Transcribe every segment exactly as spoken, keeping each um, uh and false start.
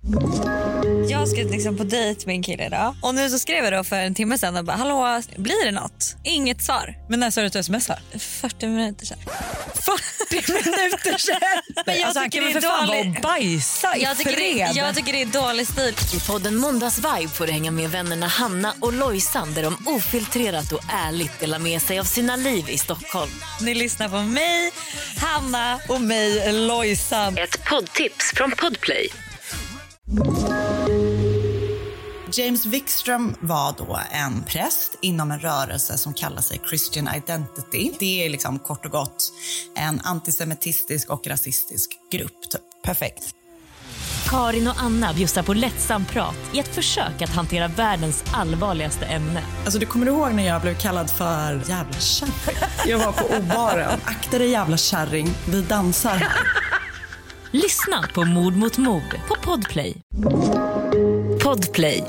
Jag ska liksom på dejt med en kille idag. Och nu så skrev jag då för en timme sedan och bara, hallå, blir det något? Inget svar. Men när sa du att du smsar? fyrtio minuter sedan. fyrtio minuter sedan? Men jag alltså, tycker han kan det är för fan dålig... vara och bajsa i jag tycker, fred. det, jag tycker det är dålig stil. I podden Måndagsvibe får du hänga med vännerna Hanna och Lojsan där de ofiltrerat och ärligt delar med sig av sina liv i Stockholm. Ni lyssnar på mig, Hanna och mig, Lojsan. Ett poddtips från Podplay. James Wikström var då en präst inom en rörelse som kallar sig Christian Identity. Det är liksom kort och gott en antisemitistisk och rasistisk grupp. Typ. Perfekt. Karin och Anna bjussar på lättsam prat i ett försök att hantera världens allvarligaste ämne. Alltså, du kommer du ihåg när jag blev kallad för jävla kärring? Jag var på O-baren. Akta dig jävla kärring, vi dansar. Lyssna på Mord mot mord på Podplay. Podplay.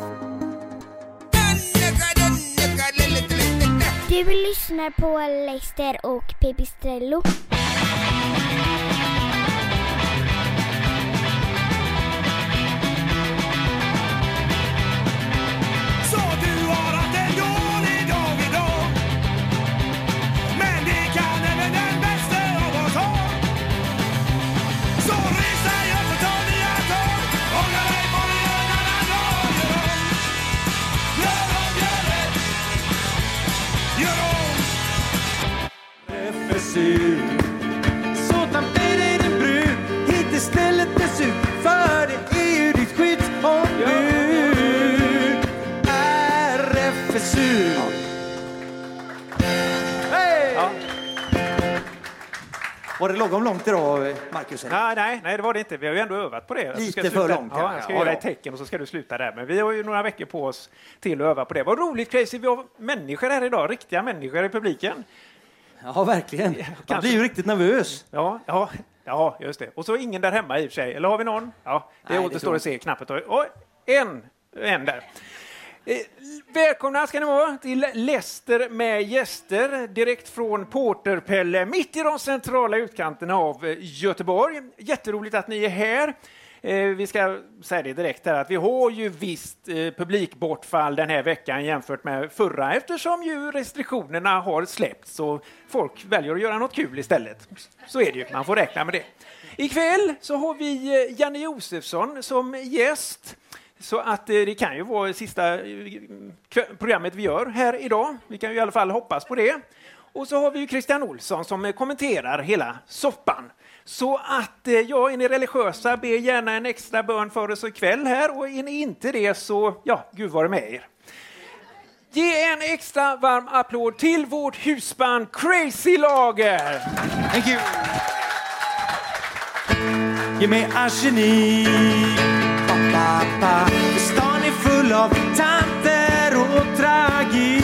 Du lyssnar på Leicester och Pipistrello. Sådan blir det din brud. Hit istället desut. För det är ju ditt skyddsombud. R F S U. Hej! Ja. Var det lagom långt idag, Marcus? Nej, nej, nej, det var det inte. Vi har ju ändå övat på det. Lite för långt. Ja, jag ska ja, ge dig ett tecken och så ska du sluta där. Men vi har ju några veckor på oss till att öva på det. Vad roligt, Crazy. Vi har människor här idag. Riktiga människor i publiken. Ja, verkligen. Man blir ju riktigt nervös. Ja, ja, ja, just det. Och så ingen där hemma i och för sig. Eller har vi någon? Ja, det Nej, återstår att se knappet. Och en, en där. Eh, välkomna ska ni vara till Leicester med gäster direkt från Porterpelle mitt i de centrala utkanterna av Göteborg. Jätteroligt att ni är här. Eh, vi ska säga det direkt här att vi har ju visst eh, publikbortfall den här veckan jämfört med förra eftersom ju restriktionerna har släppts så folk väljer att göra något kul istället. Så är det ju, man får räkna med det. Ikväll så har vi eh, Janne Josefsson som gäst. Så att eh, det kan ju vara sista eh, programmet vi gör här idag. Vi kan ju i alla fall hoppas på det. Och så har vi ju Christian Olsson som eh, kommenterar hela soppan. Så att eh, ja, är ni religiösa, be gärna en extra bön för oss ikväll här. Och är ni inte det så, ja, Gud vare med er. Ge en extra varm applåd till vårt husband Crazy Lager. Thank you. Ge mig arsenik. Ba, ba. För stan är full av tanter och tragik.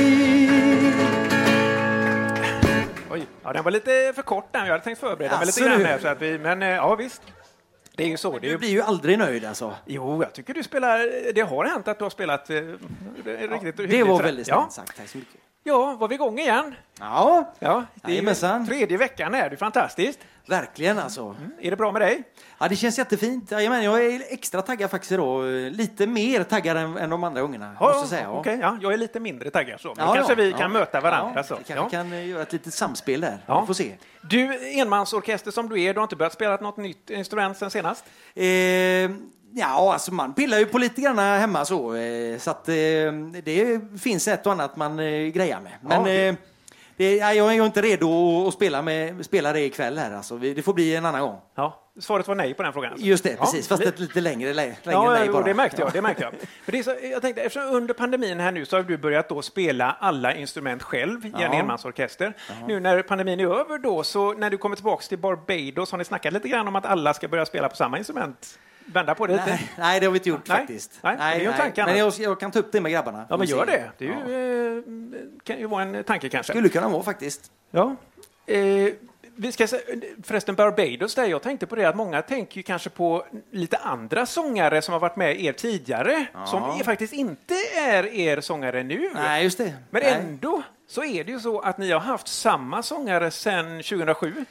Oj, ja, den var lite för kort där. Jag hade tänkt förbereda mig lite grann här, så att vi, men ja visst. Det är ju så. Det är ju... Du blir ju aldrig nöjd alltså. Jo, jag tycker du spelar, det har hänt att du har spelat eh, det, ja, riktigt. Det var väldigt snabbt ja. sagt, tack så mycket. Ja, var vi igång igen? Ja, ja det är tredje veckan är det fantastiskt. Verkligen alltså. Mm. Är det bra med dig? Ja, det känns jättefint. Ja, men jag är extra taggad faktiskt idag. Lite mer taggad än, än de andra gångerna, ja, måste jag säga. Ja. Okay, ja, jag är lite mindre taggad så. Men ja, kanske ja, vi ja, kan möta varandra. Ja, så. Vi kanske ja. kan göra ett litet samspel där. Ja. Vi får se. Du, enmansorkester som du är, du har inte börjat spela något nytt instrument sen senast? Eh, ja, alltså man pillar ju på lite grann hemma så. Eh, så att eh, det finns ett och annat man eh, grejar med. Men... Ja. Eh, Det, jag är inte redo att spela, med, spela det ikväll här. Alltså. Det får bli en annan gång. Ja, svaret var nej på den frågan. Alltså. Just det, precis. Ja. Fast ett lite längre, längre ja, nej bara. Det märkte jag. Det märkte jag. För det är så, jag tänkte, eftersom under pandemin här nu så har du börjat då spela alla instrument själv i en ja. enmansorkester. Ja. Nu när pandemin är över då, så när du kommer tillbaka till Barbados har ni snackat lite grann om att alla ska börja spela på samma instrument. Vända på det lite. Nej, nej, det har vi inte gjort nej. faktiskt. Nej, nej, nej. Men jag, jag kan ta upp det med grabbarna. Ja, men gör det. Det är ju, ja. kan ju vara en tanke kanske. Skulle kunna vara faktiskt. Ja. Eh, vi ska se, förresten Barbados där, jag tänkte på det att många tänker ju kanske på lite andra sångare som har varit med er tidigare ja. som är, faktiskt inte är er sångare nu. Nej, just det. Men Nej. ändå så är det ju så att ni har haft samma sångare sedan tjugohundrasju.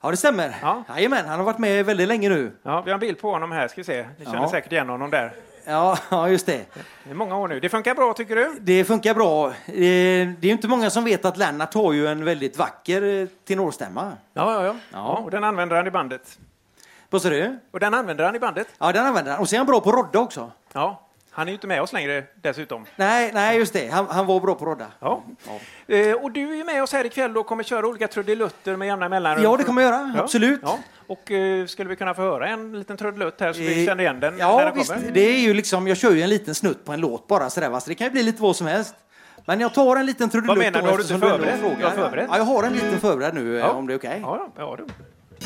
Ja, det stämmer. Ja. Jajamän, han har varit med väldigt länge nu. Ja, vi har en bild på honom här, ska vi se. Ni känner Ja. säkert igen honom där. Ja, ja, just det. Det är många år nu. Det funkar bra, tycker du? Det funkar bra. Eh, Det är ju inte många som vet att Lennart har ju en väldigt vacker eh, tenorstämma. Ja, ja, ja. Ja. ja och den använder han i bandet. Vad sa du? Och den använder han i bandet. Ja, den använder han. Och så är han bra på rodda också. Ja, han är ju inte med oss längre dessutom. Nej, nej just det. Han, han var bra på rodda. Ja. Eh, och du är med oss här ikväll och kommer köra olika trudelutter med jämna mellanrum. Ja, det kommer jag göra. Ja. Absolut. Ja. Och eh, skulle vi kunna få höra en liten trudelutt här så vi Eh, känner igen den Ja, när den visst. kommer? Det är ju liksom, jag kör ju en liten snutt på en låt bara sådär, va? Så det kan ju bli lite vad som helst. Men jag tar en liten trudelutt. Vad menar du? då, Har du inte eftersom förberett? ändå frågar. Du har förberett? Ja, jag har en liten förberedd nu, Ja. om det är okej. Ja, ja, ja, du.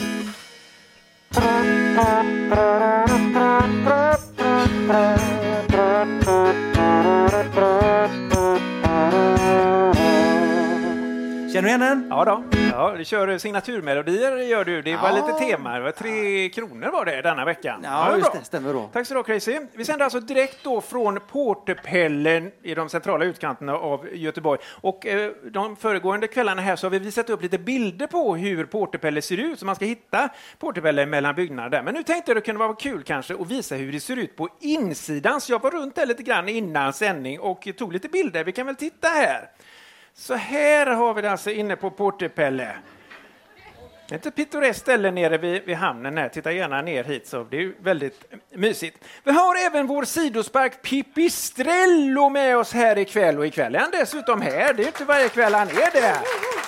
Känner du igen den? Ja då. Ja, du kör signaturmelodier, gör du. Det var Ja. lite tema. Det var tre kronor var det denna veckan. Ja, det var just bra. det. Stämmer bra. Tack så du ha, Crazy. Vi sänder alltså direkt då från Porterpellen i de centrala utkanterna av Göteborg. Och eh, de föregående kvällarna här så har vi visat upp lite bilder på hur Porterpelle ser ut. Så man ska hitta Porterpelle mellan byggnader där. Men nu tänkte jag det kunde vara kul kanske att visa hur det ser ut på insidan. Så jag var runt där lite grann innan sändning och tog lite bilder. Vi kan väl titta här. Så här har vi det alltså inne på Porterpelle. Det är inte pittoreskt ställe nere vid, vid hamnen här. Titta gärna ner hit så det är ju väldigt mysigt. Vi har även vår sidospark Pipistrello med oss här ikväll. Och ikväll är han dessutom här. Det är inte varje kväll han är där.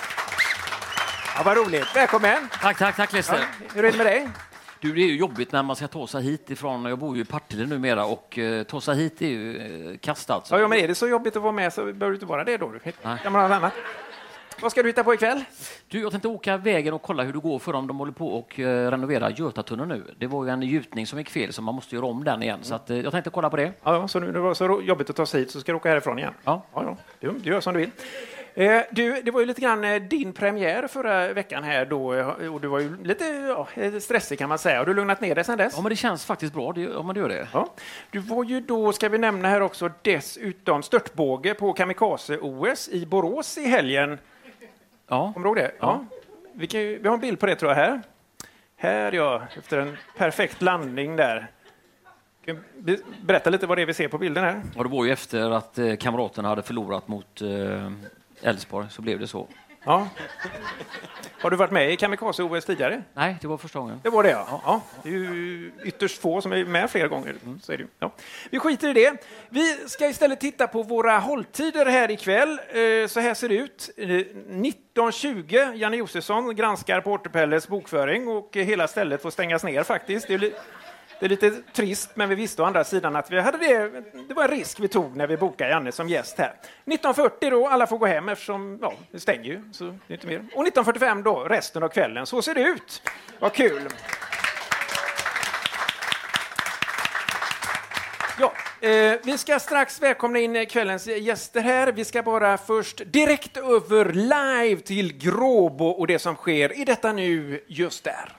Ja, vad roligt. Välkommen. Tack, tack, tack Lester. Ja, hur är det med dig? Du, det är ju jobbigt när man ska ta sig hit ifrån, jag bor ju i Partille numera och uh, ta sig hit är ju uh, kastat. Så. Ja, men är det så jobbigt att vara med så behöver du inte vara det då. Nej. Kan man ha något annat? Vad ska du hitta på ikväll? Du, jag tänkte åka vägen och kolla hur det går för dem. De håller på och uh, renovera Götatunneln nu. Det var ju en gjutning som gick fel så man måste göra om den igen. Mm. Så att, uh, jag tänkte kolla på det. Ja, så nu det var så jobbigt att ta sig hit så ska du åka härifrån igen. Ja. Ja, ja. Du, du gör som du vill. Eh, du, det var ju lite grann eh, din premiär förra veckan här då eh, och du var ju lite ja, stressig kan man säga. Har du lugnat ner dig sedan dess? Ja, men det känns faktiskt bra det, om man gör det. Ja. Du var ju då, ska vi nämna här också, dessutom störtbåge på Kamikaze-O S i Borås i helgen. Ja. Kommer du ihåg det? Ja. Ja. Vi, kan ju, vi har en bild på det tror jag här. Här ja, efter en perfekt landning där. Kan du berätta lite vad det är vi ser på bilden här? Och det var ju efter att eh, kamraterna hade förlorat mot eh, Elfsborg så blev det så. Ja. Har du varit med i Kamikaze-O S tidigare? Nej, det var första gången. Det var det, ja. Ja. ja. Det är ju ytterst få som är med flera gånger. Mm. Så är det. Ja. Vi skiter i det. Vi ska istället titta på våra hålltider här ikväll. Eh, så här ser det ut. Eh, nitton tjugo, Janne Josefsson granskar Porterpelles bokföring och eh, hela stället får stängas ner faktiskt. Det är li- Det är lite trist, men vi visste å andra sidan att vi hade det. Det var en risk vi tog när vi bokade Janne som gäst här. nitton fyrtio då, alla får gå hem eftersom ja, det stänger ju. Så det är inte mer. Och nitton fyrtiofem då, resten av kvällen. Så ser det ut. Vad kul. Ja, eh, vi ska strax välkomna in kvällens gäster här. Vi ska bara först direkt över live till Gråbo och det som sker i detta nu just där.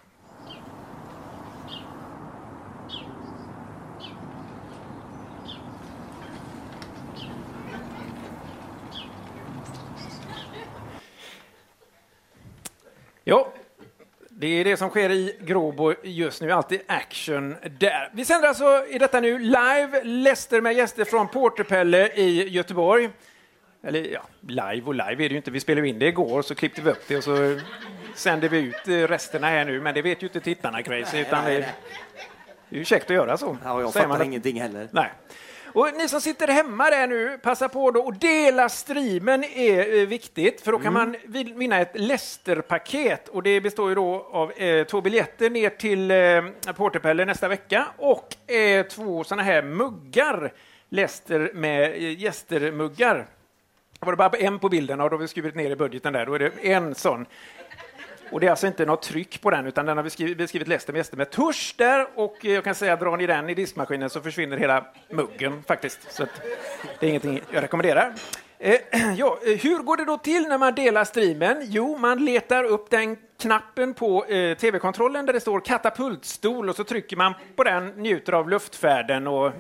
Ja, det är det som sker i Gråbo just nu. Alltid action där. Vi sänder alltså i detta nu live Lester med gäster från Porterpelle i Göteborg. Eller ja, live och live är det ju inte. Vi spelade in det igår så klippte vi upp det och så sänder vi ut resterna här nu. Men det vet ju inte tittarna, Crazy. Utan det är ju käckt att göra så. Ja, jag Säger fattar man ingenting heller. Nej. Och ni som sitter hemma där nu, passa på då och dela streamen är eh, viktigt för då kan mm. man vinna ett Lester-paket och det består ju då av eh, två biljetter ner till eh, Porterpelle nästa vecka och eh, två såna här muggar, Lester med eh, gästermuggar. Var det bara en på bilden och då har vi skrivit ner i budgeten där, då är det en sån. Och det är alltså inte något tryck på den utan den har beskrivit, beskrivit Lester med gäster med tusch där och jag kan säga drar ni den i diskmaskinen så försvinner hela muggen faktiskt. Så att det är ingenting jag rekommenderar. Eh, ja, hur går det då till när man delar streamen? Jo, man letar upp den knappen på eh, tv-kontrollen där det står katapultstol och så trycker man på den, njuter av luftfärden och ja,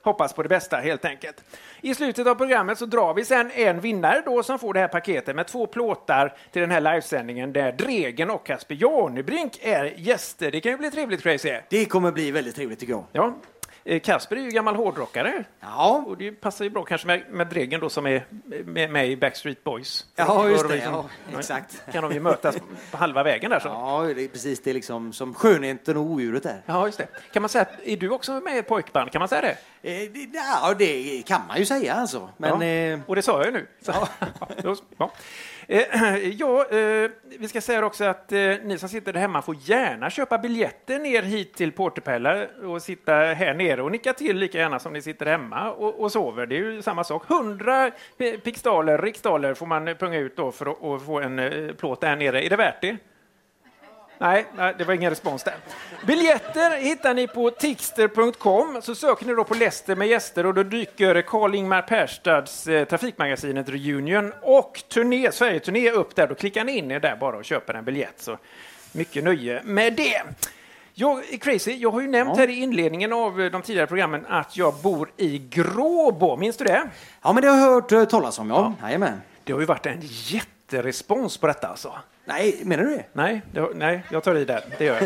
hoppas på det bästa helt enkelt. I slutet av programmet så drar vi sen en vinnare då som får det här paketet med två plåtar till den här livesändningen där Dregen och Casper Janebrink är gäster. Det kan ju bli trevligt, Crazy. Det kommer bli väldigt trevligt tycker jag. Ja. Kasper är ju gammal hårdrockare. Ja. Och det passar ju bra kanske med, med Dregen då som är med, med i Backstreet Boys. Ja, just det. Liksom, Ja, exakt. Kan de ju mötas på halva vägen där så. Ja, det är precis det är liksom som skönheten och odjuret där. Ja, just det. Kan man säga att är du också med i ett pojkband? Kan man säga det? Eh, det ja, det kan man ju säga alltså. Men, ja. eh... Och det sa jag ju nu. Så. Ja. Ja. Eh, ja, eh, vi ska säga också att eh, ni som sitter där hemma får gärna köpa biljetter ner hit till Porterpella och sitta här nere och nicka till lika gärna som ni sitter hemma och, och sover. Det är ju samma sak. hundra pixdaler, riksdaler får man punga ut då för att, att få en eh, plåt där nere. Är det värt det? Nej, det var ingen respons där. Biljetter hittar ni på tixter punkt com. Så söker ni då på Leicester med gäster och då dyker Karl-Ingmar Perstads eh, Trafikmagasinet Reunion och turné, Sverige-turné upp där. Då klickar ni in er där bara och köper en biljett. Så mycket nöje med det. Jag är Crazy. Jag har ju nämnt ja. här i inledningen av de tidigare programmen att jag bor i Gråbo. Minns du det? Ja, men det har jag hört uh, talas om. Ja. Ja. Jajamän. Det har ju varit en jätterespons på detta alltså. Nej, menar du det? Nej, det, nej, jag tar i där. Det gör jag.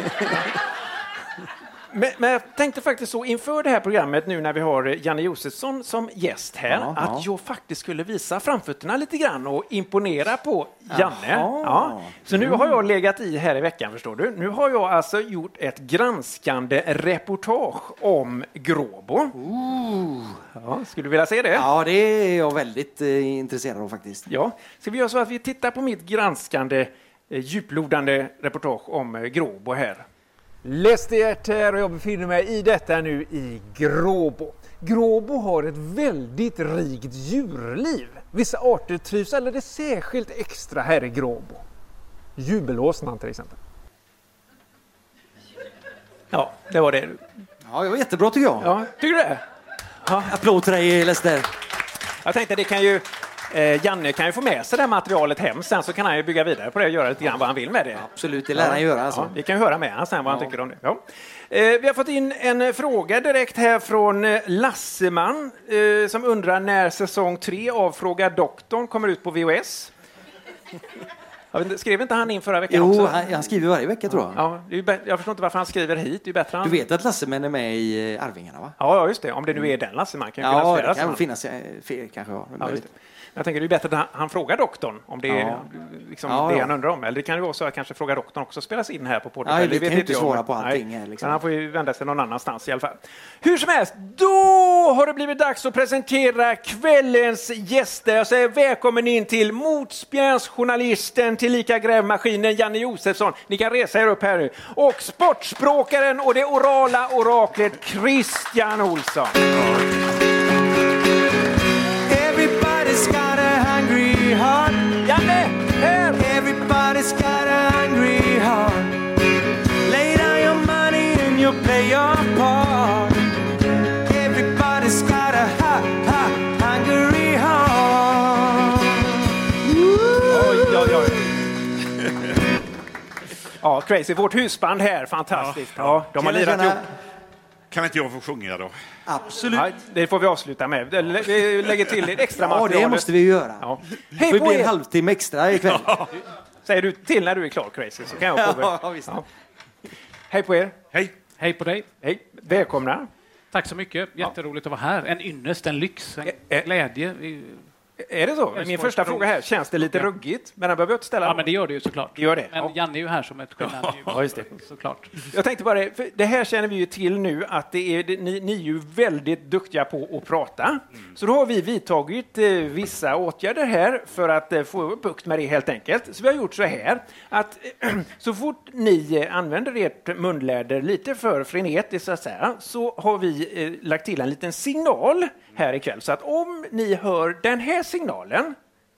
men, men jag tänkte faktiskt så inför det här programmet nu när vi har Janne Josefsson som gäst här ja, att ja. jag faktiskt skulle visa framfötterna lite grann och imponera på Janne. Ja. Så nu har jag legat i här i veckan, förstår du. Nu har jag alltså gjort ett granskande reportage om Gråbo. Ooh. Ja, skulle du vilja se det? Ja, det är jag väldigt eh, intresserad av faktiskt. Ja, ska vi göra så att vi tittar på mitt granskande djuplodande reportage om Gråbo här. Lestert här och jag befinner mig i detta nu i Gråbo. Gråbo har ett väldigt rikt djurliv. Vissa arter trivs alldeles särskilt extra här i Gråbo. Jubelåsnan till exempel. Ja, det var det. Ja, det var jättebra tycker jag. Ja, tycker du det? Ja. Applåd till dig, Lester. Jag tänkte det kan ju Eh, Janne kan ju få med sig det här materialet hem sen så kan han ju bygga vidare på det och göra lite grann vad han vill med det. Absolut, det lär han göra. Alltså. Ja, vi kan ju höra med han sen vad ja. han tycker om det. Ja. Eh, vi har fått in en fråga direkt här från Lasseman eh, som undrar när säsong tre av Fråga doktorn kommer ut på V H S. Skrev inte han in förra veckan jo, också? Jo, han, han skriver varje vecka tror jag. Ja, det är bä- jag förstår inte varför han skriver hit. Det är bättre han... Du vet att Lasseman är med i Arvingarna va? Ja, just det. Om det nu är den Lasseman kan ju ja, finnas flera. Ja, det kan finnas fel kanske. Ja, ja, jag tänker det är bättre att han, han frågar doktorn om det är ja. liksom ja, det ja. han undrar om. Eller det kan ju vara så att kanske Fråga doktorn också spelas in här på podden. Ja, det, det vet kan inte svara på allting. Här, liksom. Men han får ju vända sig någon annanstans i alla fall. Hur som helst, då har det blivit dags att presentera kvällens gäster. Jag säger välkommen in till motspjärnsjournalisten till lika grävmaskinen Janne Josefsson. Ni kan resa er upp här nu. Och sportspråkaren och det orala oraklet Christian Olsson. Everybody's got a hungry heart. Janne, här! Everybody's got a hungry heart. Lay down your money and you'll play your part. Everybody's got a ha, ha, hungry heart. Oj, oj, oj. Ja, Crazy. Vårt husband här, fantastiskt. Ja, ja, de har lirat ihop. Kan inte jag få sjunga då? Absolut. Ja, det får vi avsluta med. Vi lägger till ett extra material. Ja, det måste vi göra. Ja. Hej på er. En halvtimme extra ikväll. Ja. Säger du till när du är klar, Crazy, så kan jag få ja, ja, visst. Ja. Hej på er. Hej. Hej på dig. Hej. Välkomna. Tack så mycket. Jätteroligt att vara här. En ynnest, en lyx, en Ä- glädje. Är det så? Min första fråga här, känns det lite ruggigt? Men den behöver jag inte ställa. Ja, men det gör det ju såklart. Det gör det. Men ja. Janne är ju här som ett geni. Ja, just det. Såklart. Jag tänkte bara, för det här känner vi ju till nu att det är, det, ni, ni är ju väldigt duktiga på att prata. Mm. Så då har vi vidtagit eh, vissa åtgärder här för att eh, få bukt med det helt enkelt. Så vi har gjort så här att eh, så fort ni eh, använder ert munläder lite för frenetiskt så att säga, så har vi eh, lagt till en liten signal här ikväll. Så att om ni hör den här signalen,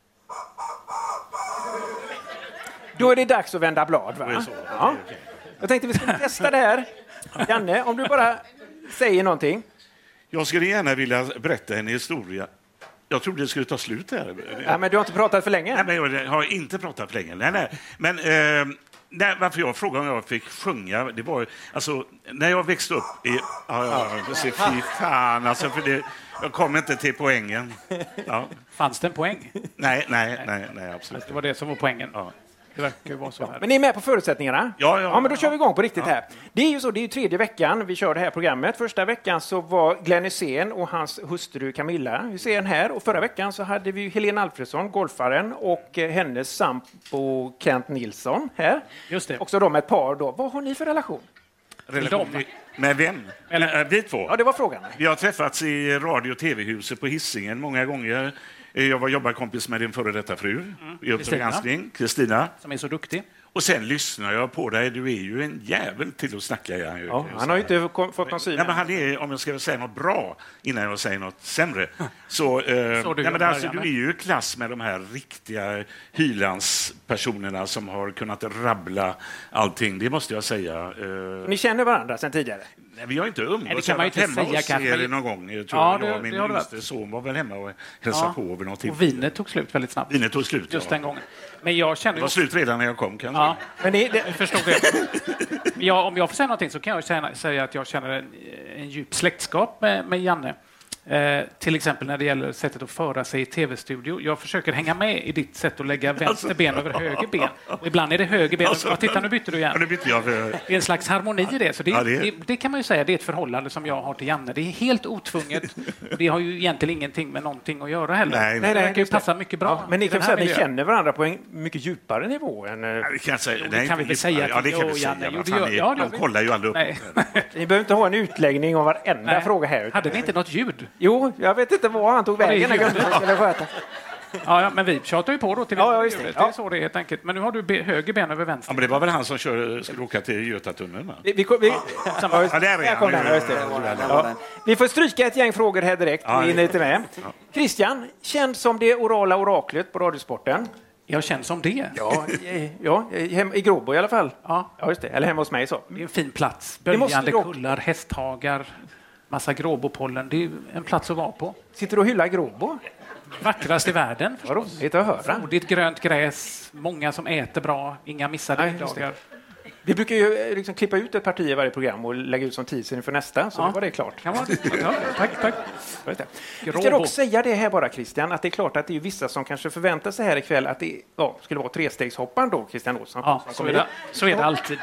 då är det dags att vända blad, va? Ja. Jag tänkte vi skulle testa det här. Janne, om du bara säger någonting. Jag skulle gärna vilja berätta en historia. Jag trodde det skulle ta slut här. Ja, men du har inte pratat för länge. Nej, men jag har inte pratat för länge. Nej, nej. Men eh, Nej, varför jag frågade om jag fick sjunga, det var alltså när jag växte upp i... Ja, ja, ja, fy fan, alltså, för det, jag kom inte till poängen. Ja. Fanns det en poäng? Nej, nej, nej, nej, absolut. Det var det som var poängen. Ja. Det verkar ju vara så här. Men ni är med på förutsättningarna? Ja, ja, ja men då kör vi igång på riktigt ja. här. Det är ju så, det är ju tredje veckan vi kör det här programmet. Första veckan så var Glenn Hysén och hans hustru Camilla Hysén här. Och förra veckan så hade vi Helene Alfredsson, golfaren, och eh, hennes sambo Kent Nilsson här. Just det. Också de ett par då. Vad har ni för relation? Relation med, med vem? Eller, vi två? Ja, det var frågan. Vi har träffats i radio- och tv-huset på Hisingen många gånger. Jag var jobbarkompis med din före detta fru mm. i Uppdrag granskning, Kristina. Som är så duktig. Och sen lyssnar jag på dig. Du är ju en jävel till att snacka. Jag, ja, han har ju inte fått någon syn. Nej, men han är, om jag ska säga något bra innan jag säger något sämre. Så, eh, så du, nej, men alltså, du är ju i klass med de här riktiga hylandspersonerna som har kunnat rabbla allting. Det måste jag säga. Eh, Ni känner varandra sedan tidigare? Nej, vi har inte umgåtts. Det kan man inte hemma säga, hos kanske. er någon gång. Jag tror Ja, jag, det, min det har yngste son var väl hemma och hälsade ja. på vid något tillfälle. Och vinet tog slut väldigt snabbt. Vinet tog slut, Just ja. den gången. Men jag känner det var slut redan när jag kom, kanske. Ja, men det, det, jag förstod det. Ja, om jag får säga någonting så kan jag känna, säga att jag känner en, en djup släktskap med, med Janne. Eh, till exempel när det gäller sättet att föra sig i tv-studio. Jag försöker hänga med i ditt sätt att lägga vänster ben över höger ben. Och ibland är det höger ben. Alltså, ja, titta, nu bytte du igen. Ja, nu bytte jag för... Det är en slags harmoni i det. Så det, ja, det... Det, det kan man ju säga, det är ett förhållande som jag har till Janne. Det är helt otvunget. Och det har ju egentligen ingenting med någonting att göra heller. Nej, nej, det verkar ju passa mycket bra. Ja, men ni kan säga att ni känner varandra på en mycket djupare nivå än... Ja, det kan, säga, jo, det kan vi väl säga. Ja, det kan vi säga. Janne. Jo, det gör, ja, de kollar ju aldrig upp. Nej. Ni behöver inte ha en utläggning av varenda nej. fråga här. Hade ni inte något ljud? Jo, jag vet inte vad han tog vägen. Ja, ja, men vi tjatar ju på då till ja, ja, just det. det Ja. är så det är helt enkelt. Men nu har du be, höger ben över vänster. Ja, men det var väl han som kör, skulle åka till Götatunneln? Vi, vi, vi, ja, ja, där är han. Den, just det. Ja. Vi får stryka ett gäng frågor här direkt. Ja, vi är lite med. Christian, känd som det orala oraklet på Radiosporten. Jag känner som det. Ja, ja, hem, i Gråbo i alla fall. Ja. Ja, just det. Eller hemma hos mig så. Det är en fin plats. Böljande kullar, hästhagar, massa Gråbopollen. Det är en plats att vara på. Sitter du och hyllar Gråbo? Vackrast i världen. Vad roligt att höra. Frodigt grönt gräs, många som äter bra, inga missade middagar. Vi brukar ju liksom klippa ut ett parti i varje program och lägga ut som teaser inför nästa, så ja. Då var det klart. Kan man... ja, tack, tack. Jag ska dock säga det här bara, Christian, att det är klart att det är vissa som kanske förväntar sig här ikväll att det ja, skulle vara trestegshopparen då, Christian Olsson. Ja, så är, det, så är det alltid.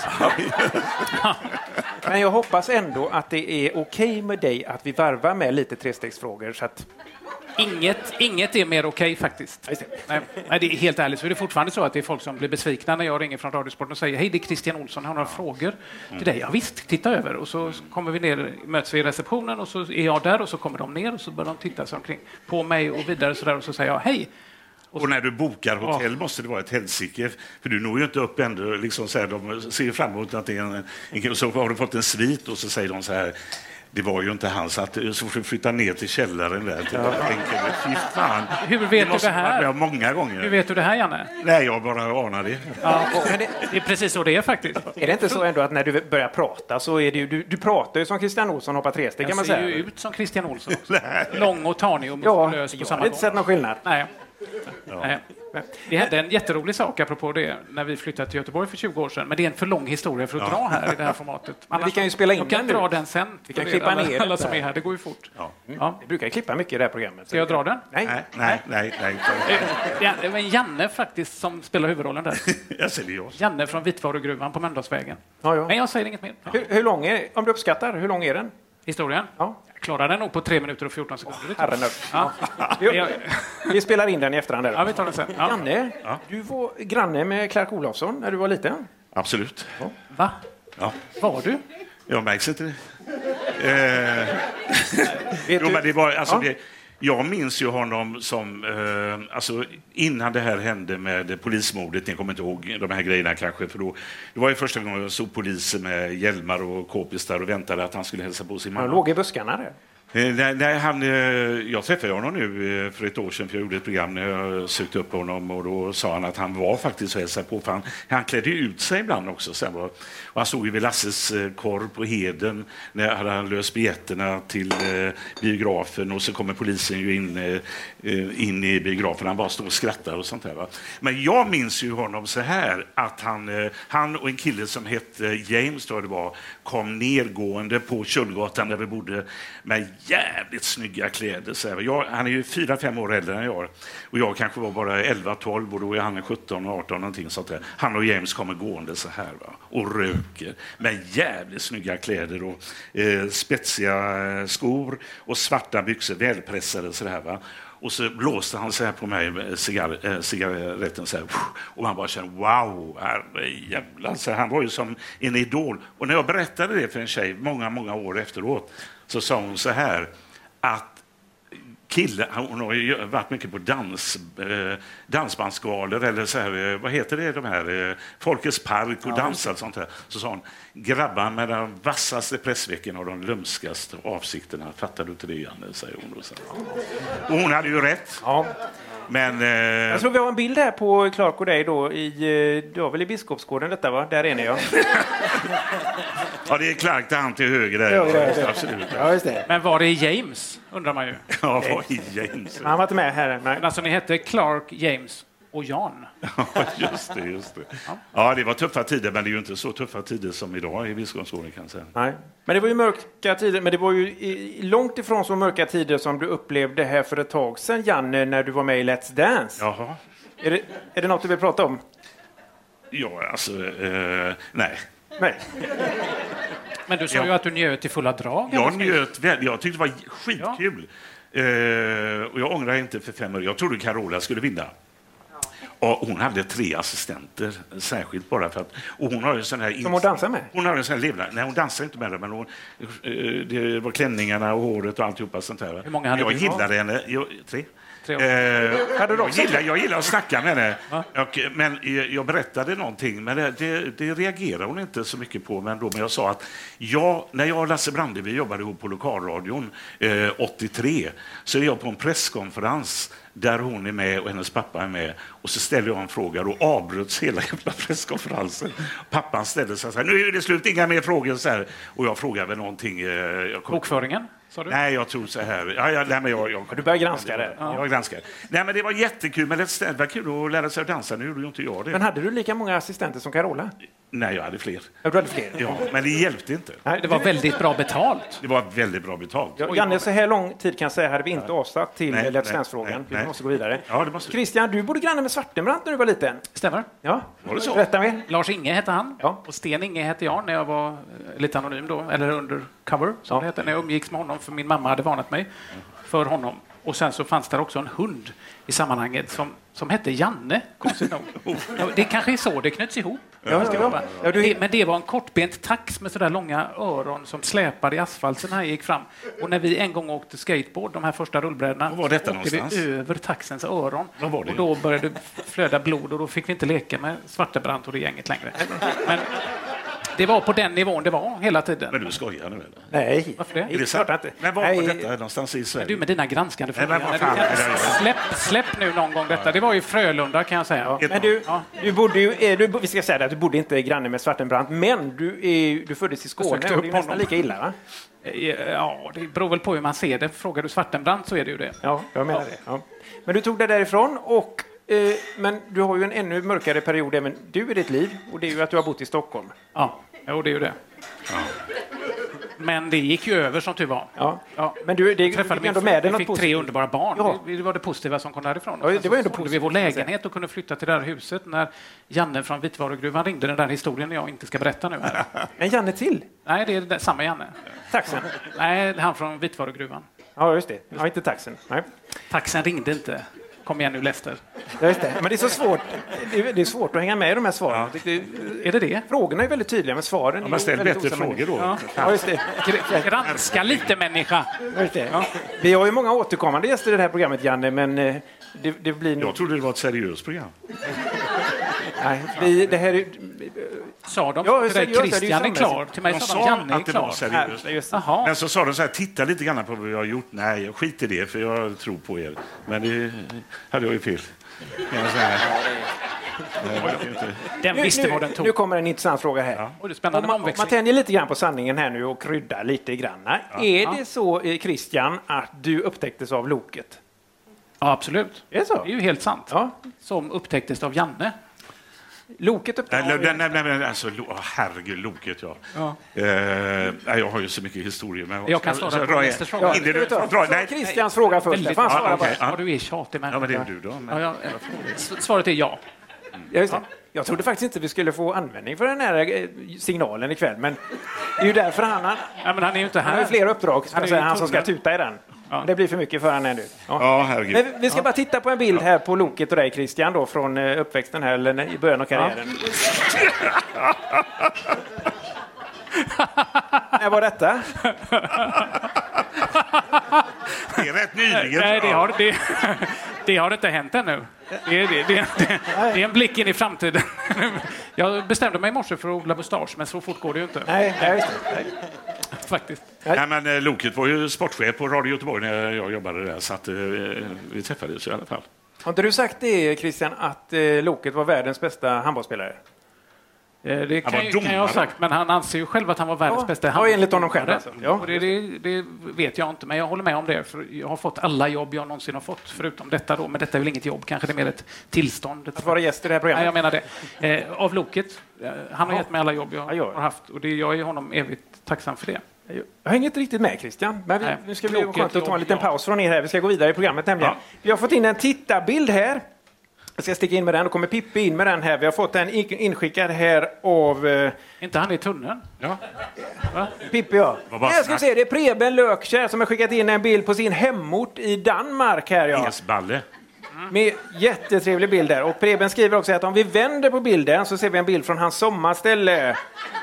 Men jag hoppas ändå att det är okej okay med dig att vi varvar med lite trestegsfrågor så att... Inget, inget är mer okej faktiskt. Nej, nej, det är helt ärligt så är det fortfarande så att det är folk som blir besvikna när jag ringer från Radiosporten och säger hej, det är Christian Olsson, jag har några frågor till dig. Ja visst, titta över. Och så kommer vi ner, möts vi i receptionen och så är jag där och så kommer de ner och så börjar de titta sig omkring på mig och vidare så där och så säger jag hej. Och, och när du bokar hotell ja. måste det vara ett helsike, för du når ju inte upp ändå, liksom så här, de ser fram emot att det är en, en så har du fått en svit och så säger de så här. Det var ju inte han, så att så får flytta ner till källaren där. Till ja. Tänker, fan. Hur vet det du det här? Många gånger. Hur vet du det här, Janne? Nej, jag bara anar det. Ja, det, det är precis så det är faktiskt. Är det inte så ändå att när du börjar prata så är det ju, du, du pratar ju som Christian Olsson hoppar tresteg kan man säga. Jag ser ju ut som Christian Olsson. Lång och tanig och muskulös ja, på samma gång. Jag har inte sett någon skillnad. Nej. Ja. Nej. Det hände en jätterolig sak apropå det när vi flyttade till Göteborg för tjugo år sedan. Men det är en för lång historia för att ja. dra här i det här formatet. Annars, vi kan ju spela in jag kan den dra nu. den sen. Vi kan klippa alla, ner alla som är här. Det går ju fort. Ja. Mm. Ja. Vi brukar klippa mycket i det här programmet. Ska jag dra den? Nej. Nej, nej, nej. nej, nej. Det var Janne faktiskt som spelar huvudrollen där. jag ser det Janne från Vitvarugruvan på Mölndalsvägen. Ja, ja. Nej, jag säger inget mer. Ja. Hur, hur lång är, om du uppskattar, hur lång är den? Historien? Ja. Jag klarar den nog på tre minuter och fjorton sekunder. Oh, herren ja. vi, vi spelar in den i efterhand. Ja, vi tar den sen. Ja. Janne, ja. du var granne med Clark Olofsson när du var liten. Absolut. Ja. Va? Ja. Var du? Jag märks inte det. Eh... jo, men det var, alltså, ja. det, jag minns ju honom som, eh, alltså, innan det här hände med polismordet, ni kommer inte ihåg de här grejerna kanske, för då, det var ju första gången jag såg polisen med hjälmar och k-pistar och väntade att han skulle hälsa på sin mamma. Han låg i buskarna där. Nej, nej, han, jag träffade honom nu för ett år sedan, för jag gjorde ett program när jag sökte upp honom, och då sa han att han var faktiskt och hälsade på, för han, han klädde ut sig ibland också. Sen var, och han stod ju vid Lasses korv på Heden när hade han löst biljetterna till eh, biografen, och så kommer polisen ju in, eh, in i biografen. Han bara stod och skrattade och sånt där. Va? Men jag minns ju honom så här, att han, eh, han och en kille som hette James, tror jag det var, kom nergående på Köllgatan där vi bodde med jävligt snygga kläder. Så här. Jag, han är ju fyra, fem år äldre än jag. Och jag kanske var bara elva, tolv, och då är han sjutton, arton någonting sånt där. Han och James kommer gående så här, va? Och röker med jävligt snygga kläder och eh, spetsiga skor och svarta byxor, välpressade så här, va? Och så blåste han så här på mig med cigar, äh, cigaretten så här, och man bara kände wow, herrejävlar. Så han var ju som en idol. Och när jag berättade det för en tjej många, många år efteråt, så sa hon så här att killen, hon har ju varit mycket på dans, eh, dansbandsgalor eller så här, eh, vad heter det, de här eh, Folkets park och ja, dansat sånt här. Så sa hon, grabbar med de vassaste pressvecken och de lumskaste avsikterna, fattar du inte det, Janne, säger hon då. Så. Och hon hade ju rätt. Ja. Men, eh... jag tror vi har en bild här på Clark och dig då i, du har väl i Biskopsgården detta, va? Där är ni, ja. Ja, det är Clark där han till höger där. Ja, det är det. Absolut. Ja, just det. Men var det James, undrar man ju. Ja, var är James? Han var inte med här. Nej. Alltså ni hette Clark, James och Jan. Ja, just det, just det. Ja. Ja, det var tuffa tider, men det är ju inte så tuffa tider som idag i Biskopsgården, kan jag säga. Nej, men det var ju mörka tider, men det var ju i, långt ifrån så mörka tider som du upplevde här för ett tag sedan, Janne, när du var med i Let's Dance. Jaha. Är det, är det något du vill prata om? Ja, alltså, eh, nej. Nej. Men du sa ja. ju att du njöt i fulla drag. Jag njöt väl, jag tyckte det var skitkul. Ja. Eh, och jag ångrar inte för fem år. Jag trodde Carola skulle vinna. Och hon hade tre assistenter, särskilt bara för att... Och hon har ju sån här... Som hon dansar med? Hon har en sån här levnad. Nej, hon dansar inte med det, men hon, det var klänningarna och håret och alltihopa sånt där. Hur många hade jag du? gillade henne. Jag, tre. tre eh, hade du också? Jag, gillar, jag gillar att snacka med henne. Ja. Och, men jag berättade någonting, men det, det, det reagerade hon inte så mycket på. Men, då, men jag sa att jag, när jag och Lasse Brandeby jobbade ihop på lokalradion eh, åttiotre, så är jag på en presskonferens där hon är med och hennes pappa är med. Och så ställer jag en fråga och avbröts hela jävla presskonferensen. Pappan ställde sig så här, nu är det slut, inga mer frågor. Så här. Och jag frågade väl någonting. Eh, jag kom... Bokföringen? Du? Nej, jag tror så här. Ja, jag, nej, men jag, jag, du börjar granska det. Ja. Jag granskar. Nej, men det var jättekul, men det var kul att lära sig att dansa. Nu gjorde ju inte jag det. Men hade du lika många assistenter som Carola? Nej, jag hade fler. Jag hade fler. Ja, men det hjälpte inte. Nej, det var väldigt bra betalt. Det var väldigt bra betalt. Ja, Janne, så här lång tid kan jag säga hade vi inte avsatt till nej, Let's Dance-frågan. Vi nej. måste gå vidare. Ja, det måste. Christian, du bodde granne med Svartenbrandt när du var liten. Stämmer. Ja, var det så? Berätta mer. Lars Inge hette han. Ja. Och Sten Inge hette jag när jag var eh, lite anonym då. Eller undercover, som ja. det hette. När jag umgicks med honom, för min mamma hade varnat mig för honom. Och sen så fanns det också en hund i sammanhanget som, som hette Janne, konstigt nog. Ja, det kanske är så det knöts ihop. Ja, ja, ja. Ja, du... det, men det var en kortbent tax med sådär långa öron som släpade i asfalten när jag gick fram. Och när vi en gång åkte skateboard, de här första rullbrädorna, var detta åkte vi någonstans? över taxens öron. Vad var det? Och då började det flöda blod och då fick vi inte leka med Svartenbrandt och det gänget längre. Men det var på den nivån det var hela tiden. Men du skojar nu eller? Nej. Varför det? Är det sant? Inte. Men var var detta någonstans i Sverige? Men du med dina granskande frågor. Nej, men fan, kan... släpp, släpp nu någon gång detta. Det var ju Frölunda kan jag säga. Ja. Men du, ja. du bodde ju, du, vi ska säga att du bodde inte granne med Svartenbrandt, men du, är, du föddes i Skåne och det är nästan lika illa, va? Ja, det beror väl på hur man ser det. Frågar du Svartenbrandt så är det ju det. Ja, jag menar ja. det. Ja. Men du tog det därifrån och eh, men du har ju en ännu mörkare period även du i ditt liv och det är ju att du har bott i Stockholm. Ja, jo, det är ju det. Ja. Men det gick ju över som tur var. Ja. Ja. Men du, det träffade min, ändå med vi något fick positivt. tre underbara barn. Ja. Det, det var det positiva som kom därifrån. Ja, det var ändå positivt. Vi vår lägenhet och kunde flytta till det här huset när Janne från Vitvarugruvan ringde den där historien jag inte ska berätta nu här. En Janne till? Nej, det är det, samma Janne. Taxen? Nej, han från Vitvarugruvan. Ja, just det. Ja, inte taxen. Nej. Taxen ringde inte. Kom igen nu, Lester. Ja, just det. Men det är så svårt. Det är svårt att hänga med i de här svaren. Ja. Är det det? Frågorna är väldigt tydliga, men svaren ja, man ställer bättre frågor då. Ja. Ja, just det. Granska lite, människa. Just det. Ja. Vi har ju många återkommande gäster i det här programmet, Janne, men det, det blir... Jag trodde det var ett seriöst program. Nej, vi, det här är... Sa de Ja, till dig, seriöst, det är ju Christian är klar? samma- Till mig De sa de, sa Janne är att det var klar. seriöst. Jaha. Men så sa de så här, titta lite grann på vad jag har gjort. Nej, jag skiter i det, för jag tror på er. Men det hade jag ju fel. Jag så här, Den Nu, visste vad den nu, tog. nu kommer en intressant fråga här. Och det är Om spännande man, om man omväxling. tänjer lite grann på sanningen här nu och kryddar lite grann. Är det så, eh, Christian, att du upptäcktes av Loket? Ja, absolut. Är det så? Det är ju helt sant. Ja. Som upptäcktes av Janne. Loket upptäcktes Nej, nej, nej, nej, alltså, lo- åh, herregud, Loket, ja. Ja. Eh, nej, jag har ju så mycket historier. Men Jag kan svara så- på dra- nästa fråga. Innan du- Ska vi ta- dra- ta nej. Christians fråga först. Väldigt, Får han svara ja, bara? okej. ja, du är tjatig Ja, men människa. det är du då. Ja, ja, s- svaret är ja. Ja, just det. Jag trodde faktiskt inte vi skulle få användning för den här eh, signalen ikväll, men det är ju därför han, han, Ja, men han är ju inte han har ju här. flera uppdrag, ska Han jag är säga, ju han som ska tunnel. tuta i den. Ja. Det blir för mycket för han nu. Ja. Ja, herregud. Men vi ska bara titta på en bild här på Loket och dig, Christian, då, från eh, uppväxten här, eller när- i början av karriären. När var detta? Det är rätt nyligen. Nej, det har, det, det har inte hänt ännu. Det är, det, det, det, det är en blick in i framtiden. Jag bestämde mig i morse för att odla mustasch, men så fort går det ju inte. Nej, nej, just det. Nej. Faktiskt. Nej, men eh, Loket var ju sportchef på Radio Göteborg när jag jobbade där, så att, eh, vi träffades i alla fall. Har inte du sagt det, Christian, att eh, Loket var världens bästa handbollsspelare? Eh, Det Han kan, var ju- kan jag ha domare. sagt, men han anser ju själv att han var världens Ja, bästa ja, enligt honom själv, handbollsspelare. alltså. Ja. Och det, det, det vet jag inte, men jag håller med om det. För jag har fått alla jobb jag någonsin har fått, förutom detta då. Men detta är väl inget jobb, kanske det är mer ett tillstånd. Att vara gäst i det här Nej, programmet? jag menar det. Eh, av Loket. Eh, han har Ja. gett mig alla jobb jag Ja, ja. har haft. Och det, jag är honom evigt tacksam för det. Jag hänger inte riktigt med, Christian. Men vi, Nej. nu ska vi Loket, skönt att ta en jobb, liten ja. paus från er här. Vi ska gå vidare i programmet nämligen. Ja. Vi har fått in en tittarbild här. Jag ska sticka in med den. Då kommer Pippi in med den här. Vi har fått en in- inskickad här av eh, inte han i tunneln? Ja. Va? Pippi, ja. Vad bara Jag ska snack. se, det är Preben Lökkär som har skickat in en bild på sin hemort i Danmark här, ja. Esballe. Med jättetrevlig bild där. Och Preben skriver också att om vi vänder på bilden så ser vi en bild från hans sommarställe.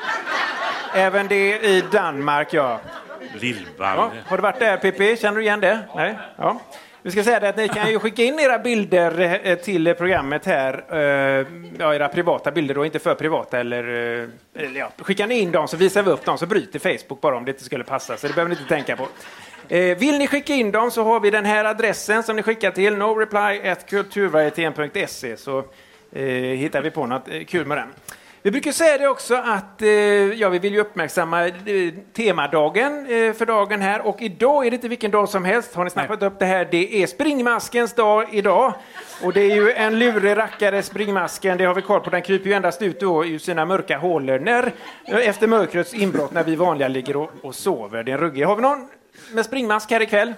Även det i Danmark, ja. Lillballe. Ja, har du varit där, Pippi? Känner du igen det? Nej? Ja. Vi ska säga det att ni kan ju skicka in era bilder eh, till programmet här. Eh, Ja, era privata bilder då, inte för privata. Eller, eh, eller ja, skickar ni in dem så visar vi upp dem så bryter Facebook bara om det inte skulle passa. Så det behöver ni inte tänka på. Eh, Vill ni skicka in dem så har vi den här adressen som ni skickar till noreply at kulturvarieteen punkt se, så eh, hittar vi på något eh, kul med den. Vi brukar säga det också att eh, ja, vi vill ju uppmärksamma eh, temadagen eh, för dagen här, och idag är det inte vilken dag som helst. Har ni snappat upp det här? Det är springmaskens dag idag. Och det är ju en lurig rackare, springmasken. Det har vi koll på. Den kryper ju endast ut då i sina mörka hålor när, efter mörkrets inbrott när vi vanliga ligger och, och sover. Det är en ruggig. Har vi någon med springmask här ikväll?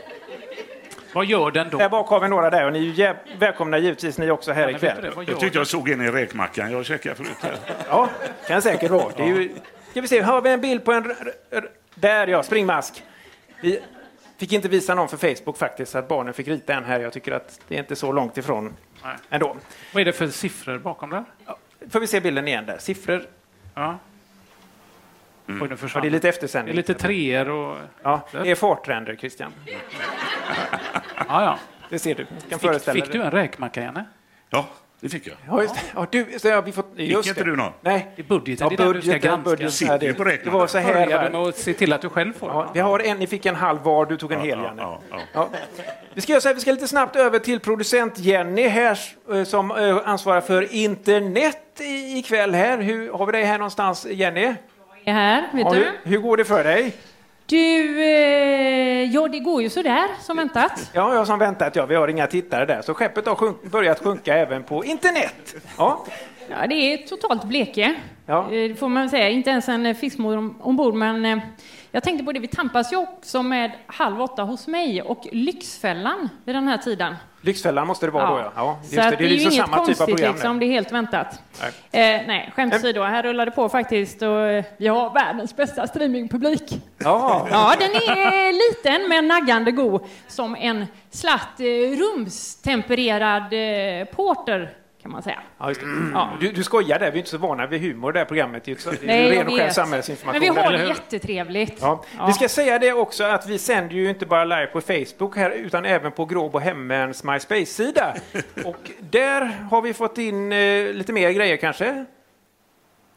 Vad gör den då? Där bak har vi några där, och ni är ju jä- välkomna givetvis ni också här Men vet du ikväll. det? Vad gör Jag tyckte den? jag såg en i räkmackan. Jag checkade förut här. Ja, kan säkert vara. Det är ju, ska vi se, har vi en bild på en... r- r- Där ja, springmask. Vi fick inte visa någon för Facebook faktiskt, så att barnen fick rita en här. Jag tycker att det är inte så långt ifrån Nej. ändå. Vad är det för siffror bakom där? Får vi se bilden igen där. Siffror. Ja. Oj, nu Ja, försvann det är lite det. eftersändning. är lite treor och... Ja, det är farttrender, Christian. Ja, ja. Det ser du. Kan Fick, föreställa fick du dig. en räkmacka, Janne? Ja, det fick jag. Ja, just det. Ja, du, så har vi fått, just inte det. du någon? Nej. I budgeten, Ja, det är den du ska budgeten, granska. budgeten. Sitter Ja, ju på det, räkmackan. det var så här. Började va? med att se till att du själv får Ja, den. vi har en, ni fick en halv var, du tog en hel, Ja, Janne. ja, ja. Ja. Vi ska göra så här, vi ska lite snabbt över till producent Jenny här eh, som eh, ansvarar för internet i- ikväll här. Hur, har vi dig här någonstans, Jenny? är här, vet Ja, du. hur, hur går det för dig? Du, eh, ja det går ju sådär som väntat. Ja, jag som väntat, ja, vi har inga tittare där. Så skeppet har sjunk, börjat sjunka även på internet. Ja, Ja, det är totalt bleke. Ja. Eh, Det får man väl säga, inte ens en fiskmor om- ombord, men eh, jag tänkte på det, vi tampas ju också med Halv åtta hos mig och Lyxfällan vid den här tiden. Lyxfällan måste det vara då, ja. Ja, just Så att det, det är ju liksom inget samma typ av konstigt program. liksom, det är helt väntat. Nej. Eh, nej, skämt åsido, här rullar det på faktiskt och eh, vi har världens bästa streamingpublik. Ja. Ja, den är liten men naggande god som en slatt eh, rumstempererad eh, porter kan man säga. Ja, just det. Ja, du, du skojar där, vi är inte så vana vid humor i det här programmet. Det är ju så- det är Nej, ju jag ren och skär vet. samhällsinformation. Men vi har eller det hur? jättetrevligt. Ja. Ja. Vi ska säga det också att vi sänder ju inte bara live på Facebook här utan även på Gråbo Hemmens MySpace-sida. Och där har vi fått in eh, lite mer grejer kanske.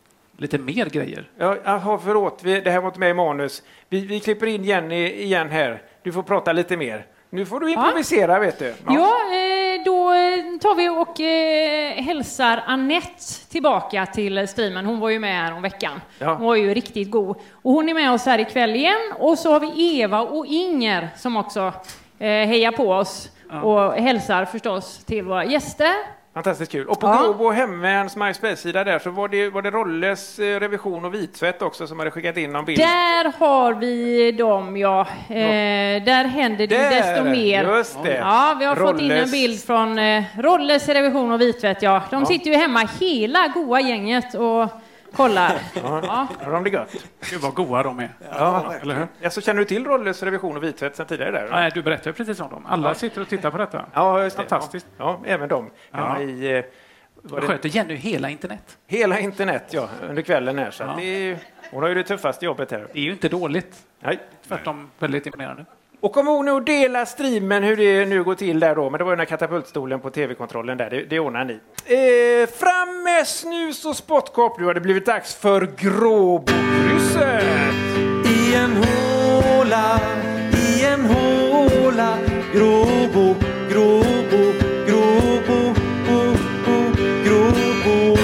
lite mer grejer. Ja, aha, förlåt, vi, det här var inte med i manus. Vi, vi klipper in Jenny igen här. Du får prata lite mer. Nu får du improvisera, ja. vet du. Ja, ja eh, då tar vi och eh, hälsar Annette tillbaka till streamen. Hon var ju med här om veckan. Ja. Hon var ju riktigt god. Och hon är med oss här ikväll igen. Och så har vi Eva och Inger som också eh, hejar på oss. Ja. Och hälsar förstås till våra gäster. Fantastiskt kul. Och på ja. Globo Hemvärns MySpace-sida där så var det, var det Rolles eh, revision och vitsvett också som hade skickat in någon bild. Där har vi dem, ja. Eh, där händer det där, desto mer. Just det. Ja, vi har Rolles. fått in en bild från eh, Rolles revision och vitvett, ja. De ja. sitter ju hemma hela goa gänget och kollar. Ja, ja. De blir gött. Gud vad goa de är. Ja, eller hur? Ja, så känner du till Rolles revision och vitvätt sen tidigare där? Nej, du berättar precis om dem. Alla ja. sitter och tittar på detta. Ja, just det. Fantastiskt. Ja, ja även de. Ja. I, eh, vad sköter Jenny hela internet? Hela internet, ja. Under kvällen här. Så ja. det är, hon har ju det tuffaste jobbet här. Det är ju inte dåligt. Nej. Tvärtom väldigt imponerande. Och kom ihåg nu att dela streamen hur det nu går till där då. Men det var ju den här katapultstolen på tv-kontrollen där. Det, det ordnar ni. Eh, fram med snus och spottkopp. Nu har det blivit dags för Gråbokrysset. I en håla, i en håla. Gråbo, gråbo, gråbo, bo, bo, gråbo.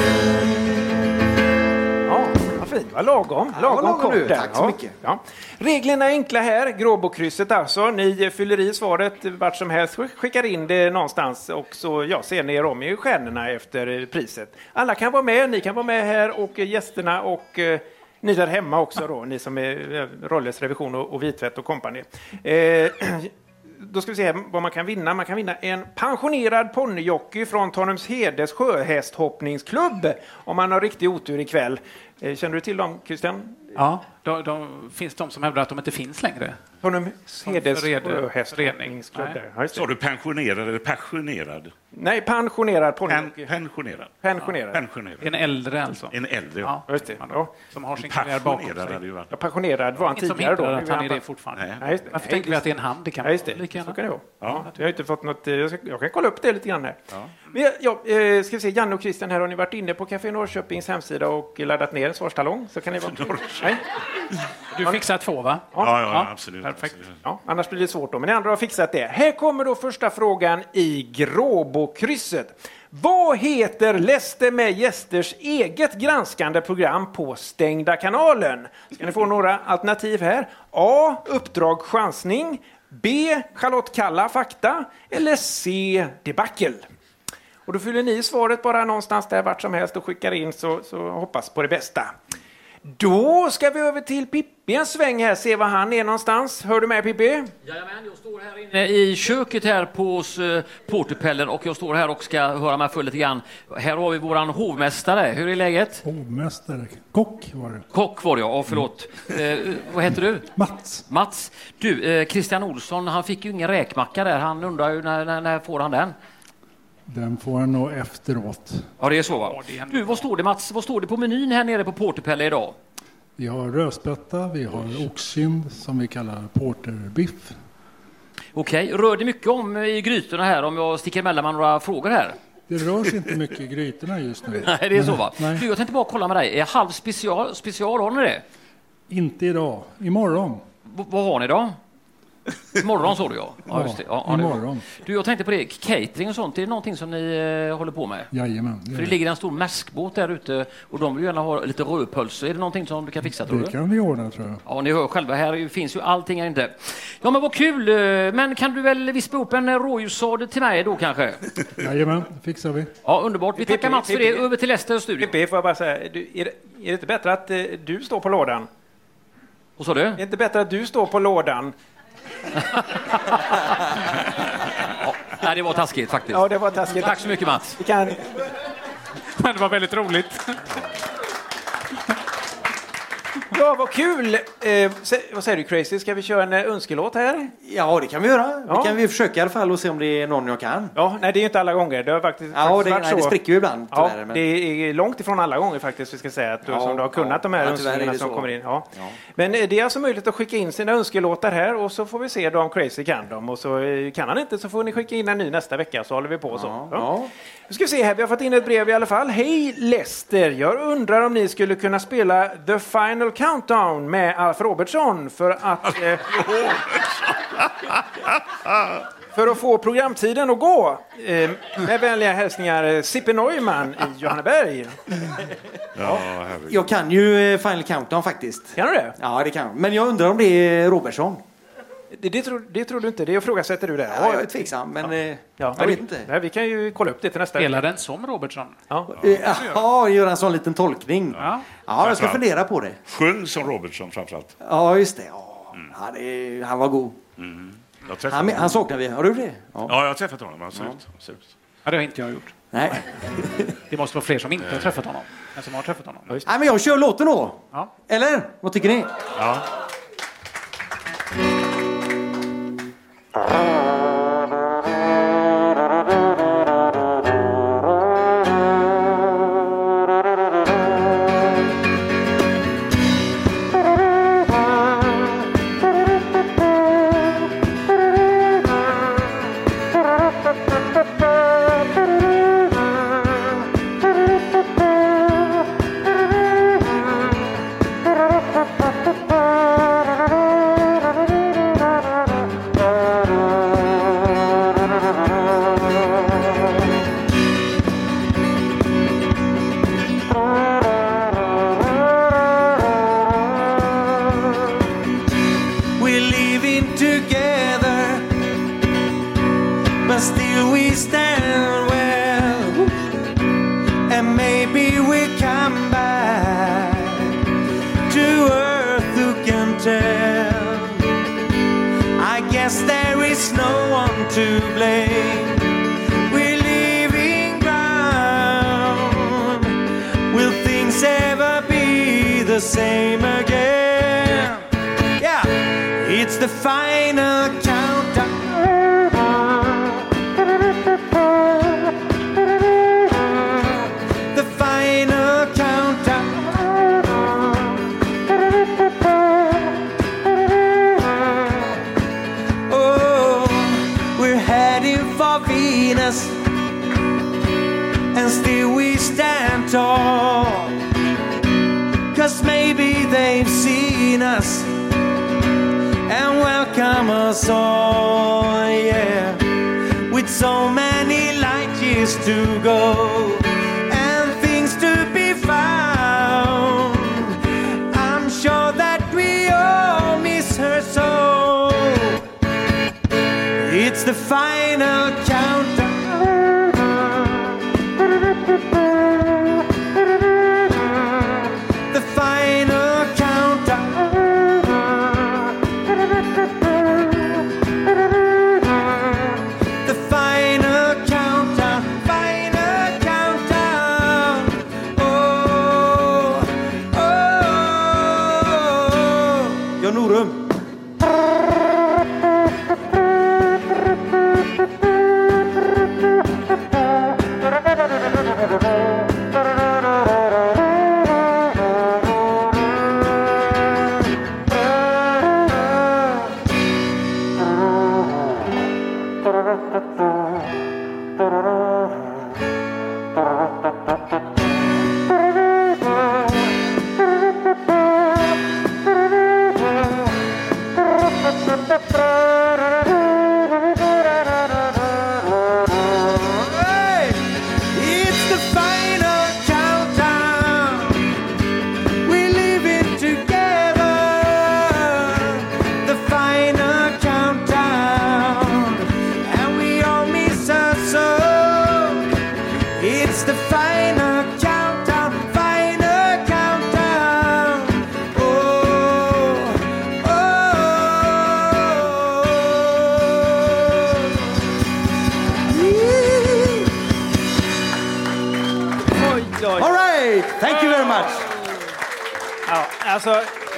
Ja, vad fint. Vad lagom. Lagom, ja, lagom kort nu. där. Tack så ja. mycket. Ja. Reglerna är enkla här. Gråbokrysset alltså. Ni fyller i svaret vart som helst. Skickar in det någonstans och så ja, ser ni er om i stjärnorna efter priset. Alla kan vara med. Ni kan vara med här och gästerna och eh, ni där hemma också då. Ni som är Rolles revision och, och vitvätt och kompani. Eh, Då ska vi se vad man kan vinna. Man kan vinna en pensionerad ponnyjockey från Tanumshedes sjöhästhoppningsklubb om man har riktig otur ikväll. Känner du till dem, Christian? Ja, då, då finns de som hävdar att de inte finns längre. Tanumshedes sjöhästhoppningsklubb. Så du pensionerad eller passionerad? Nej, pensionerad ponnyjockey. Pen, pensionerad. Pensionerad. Ja, pensionerad. En äldre alltså. En äldre, ja. ja. Just det. Ja. Som har sin karriär bakom sig. Ja, pensionerad var han tidigare då. Att han är det fortfarande. Nej, just det. Varför tänker vi att det är en hand? Det kan ja, just det. Lika så kan det vara. Ja. Jag har inte fått något. Jag, ska, jag kan kolla upp det lite grann här. Ja. Men jag, jag, ska vi se, Janne och Christian här, har ni varit inne på Café Norrköpings hemsida och laddat ner en svarstalong? Så kan ni vara... Nej. Du fixar två, va? Ja, ja, ja, ja absolut. Perfekt. Ja, annars blir det svårt då, men ni andra har fixat det. Här kommer då första frågan i Gråbokrysset. Vad heter Läste med gästers eget granskande program på Stängda kanalen? Ska ni få några alternativ här? A. Uppdrag chansning. B. Charlotte Kalla fakta. Eller C. Debacle. Och då fyller ni svaret bara någonstans där vart som helst och skickar in så, så hoppas på det bästa. Då ska vi över till Pippi en sväng här, se var han är någonstans. Hör du med, Pippi? Jajamän, jag står här inne i köket här på uh, Porterpellen och jag står här och ska höra mig för lite grann. Här har vi våran hovmästare. Hur är läget? Hovmästare. Kock var det. Kock var det, ja. Förlåt. Mm. Uh, vad heter du? Mats. Mats. Du, uh, Christian Olsson, han fick ju ingen räkmacka där. Han undrar ju när, när, när får han den? Den får han nog efteråt. Ja, det är så, va? Du, vad står det, Mats? Vad står det på menyn här nere på Porterpelle idag? Vi har rödspätta, vi har oxkind som vi kallar porterbiff. Okej, rör det mycket om i grytorna här om jag sticker emellan med några frågor här? Det rörs inte mycket i grytorna just nu. Nej, det är så, va? Du, jag tänkte bara kolla med dig. Är halv special, special har ni det? Inte idag, imorgon. V- vad har ni då? Imorgon så du, ja. Ja, just det. Ja, ja, imorgon. Du, jag tänkte på det. Catering och sånt, är det någonting som ni eh, håller på med? Jajamän. Det För det ligger en stor mäskbåt där ute och de vill gärna ha lite rödpölse. Är det någonting som du kan fixa, tror det du? Det kan vi ordna, tror jag. Ja, ni hör själva. Här finns ju allting här inte. Ja, men vad kul. Men kan du väl vispa upp en rådjurssadel till mig då kanske? Jajamän, fixar vi. Ja, underbart. Vi tackar Pippi, Mats för Pippi, det. Över till Leicester studio. Pippi, får jag bara säga, du, är, det, är det inte bättre att eh, du står på lådan? Vad sa du? Är det inte bättre att du står på lådan? Ja, nej, det var taskigt faktiskt. Ja, det var taskigt. Tack så mycket, Mats. Vi kan... Men det var väldigt roligt. Ja, vad kul! Eh, sä, vad säger du, Crazy? Ska vi köra en önskelåt här? Ja, det kan vi göra. Ja. Vi kan vi försöka i alla fall och se om det är någon jag kan. Ja, nej, det är ju inte alla gånger. Det har faktiskt, ja, faktiskt det, varit nej, så. det spricker ju ibland, ja, tyvärr. Men... Det är långt ifrån alla gånger faktiskt, vi ska säga, att du, ja, som du har kunnat ja, de här ja, önskningarna som så. kommer in. Ja. Ja. Men eh, det är alltså möjligt att skicka in sina önskelåtar här och så får vi se då om Crazy kan dem. Och så eh, kan han inte så får ni skicka in en ny nästa vecka så håller vi på så. Ja, Ja. ja. Nu ska vi se här, vi har fått in ett brev i alla fall. Hej Lester, jag undrar om ni skulle kunna spela The Final Countdown med Alf Robertson för att... Eh, för att få programtiden att gå. Eh, med vänliga hälsningar Sippe Neumann i Johanneberg. Ja, jag kan ju eh, Final Countdown faktiskt. Kan du det? Ja, det kan jag. Men jag undrar om det är Robertson. Det, det, tror, det tror du inte, det ifrågasätter du det. Ja, jag är tveksam, men ja. eh, Ja, jag nej, vet vi, inte. Nej, vi kan ju kolla upp det till nästa. Spelar den som Robertson? Ja, ja, ja göra en sån liten tolkning. Ja, ja jag ska fundera på det. Sjung som Robertson framförallt. Ja, just det. Ja. Mm. Han, är, han var god. Mm. Han, han saknar vi. Har du det? Ja, ja jag har träffat honom. Han ser ja. ut. Han ser ut. Ja, det har inte jag gjort. Nej. Det måste vara fler som inte har träffat honom än som har träffat honom. Nej, men jag kör låten då. Ja. Eller? Vad tycker ni? Ja.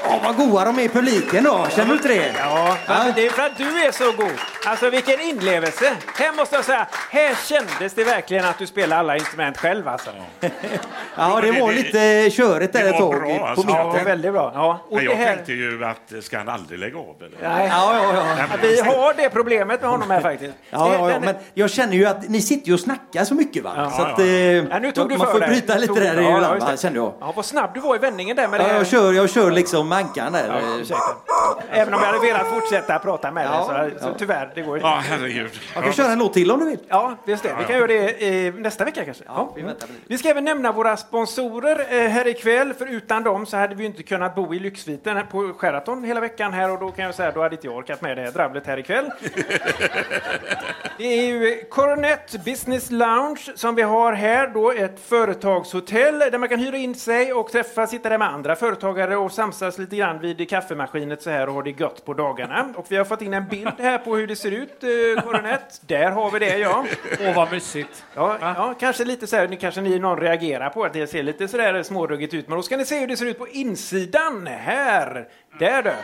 Ja, vad goda de är i publiken då. Känner du inte det? Ja, ja, det är för att du är så god. Alltså vilken inlevelse. Här måste jag säga, här kändes det verkligen att du spelar alla instrument själv alltså. Ja, det var lite körigt där ett tag bra, på alltså. mitten. Ja, väldigt bra. Ja. Och Men jag det här... tänkte ju att ska han aldrig lägga av? Eller? Nej. Ja, ja, ja. Ja, vi har det problemet med honom här faktiskt. Ja, ja, ja, Den... men jag känner ju att ni sitter ju och snackar så mycket va? Ja, så att, ja. eh, Ja, nu tog du man för får dig. bryta lite tog... där i ja, land, ja, kände jag. Ja, vad snabb du var i vändningen där med Ja, det. jag kör, jag kör liksom mankan där. Ja, även om jag hade velat fortsätta prata med Ja, dig så, så ja. tyvärr, det går inte. Ja, herregud. Jag kan köra en låt till om du vill. Ja, just det. Vi kan göra det eh, nästa vecka kanske. Ja, vi väntar. Vi ska även nämna våra sponsorer eh, här ikväll, för utan dem så hade vi inte kunnat bo i lyxsviten här på Sheraton hela veckan här, och då kan jag säga då hade inte jag orkat med det här drabblet här ikväll. Det är ju Coronet Business Lounge som vi har här då, ett företagshotell där man kan hyra in sig och träffa, sitta där med andra företagare och samsas lite grann vid kaffemaskinet så här och ha det gött på dagarna. Och vi har fått in en bild här på hur det ser ut, eh, Coronet. Där har vi det, ja. Åh, vad mysigt. Ja, ja, kanske lite så här, nu kanske ni någon reagerar på att det ser lite så där småruggigt ut, men då ska ni se hur det ser ut på insidan. Här, där då.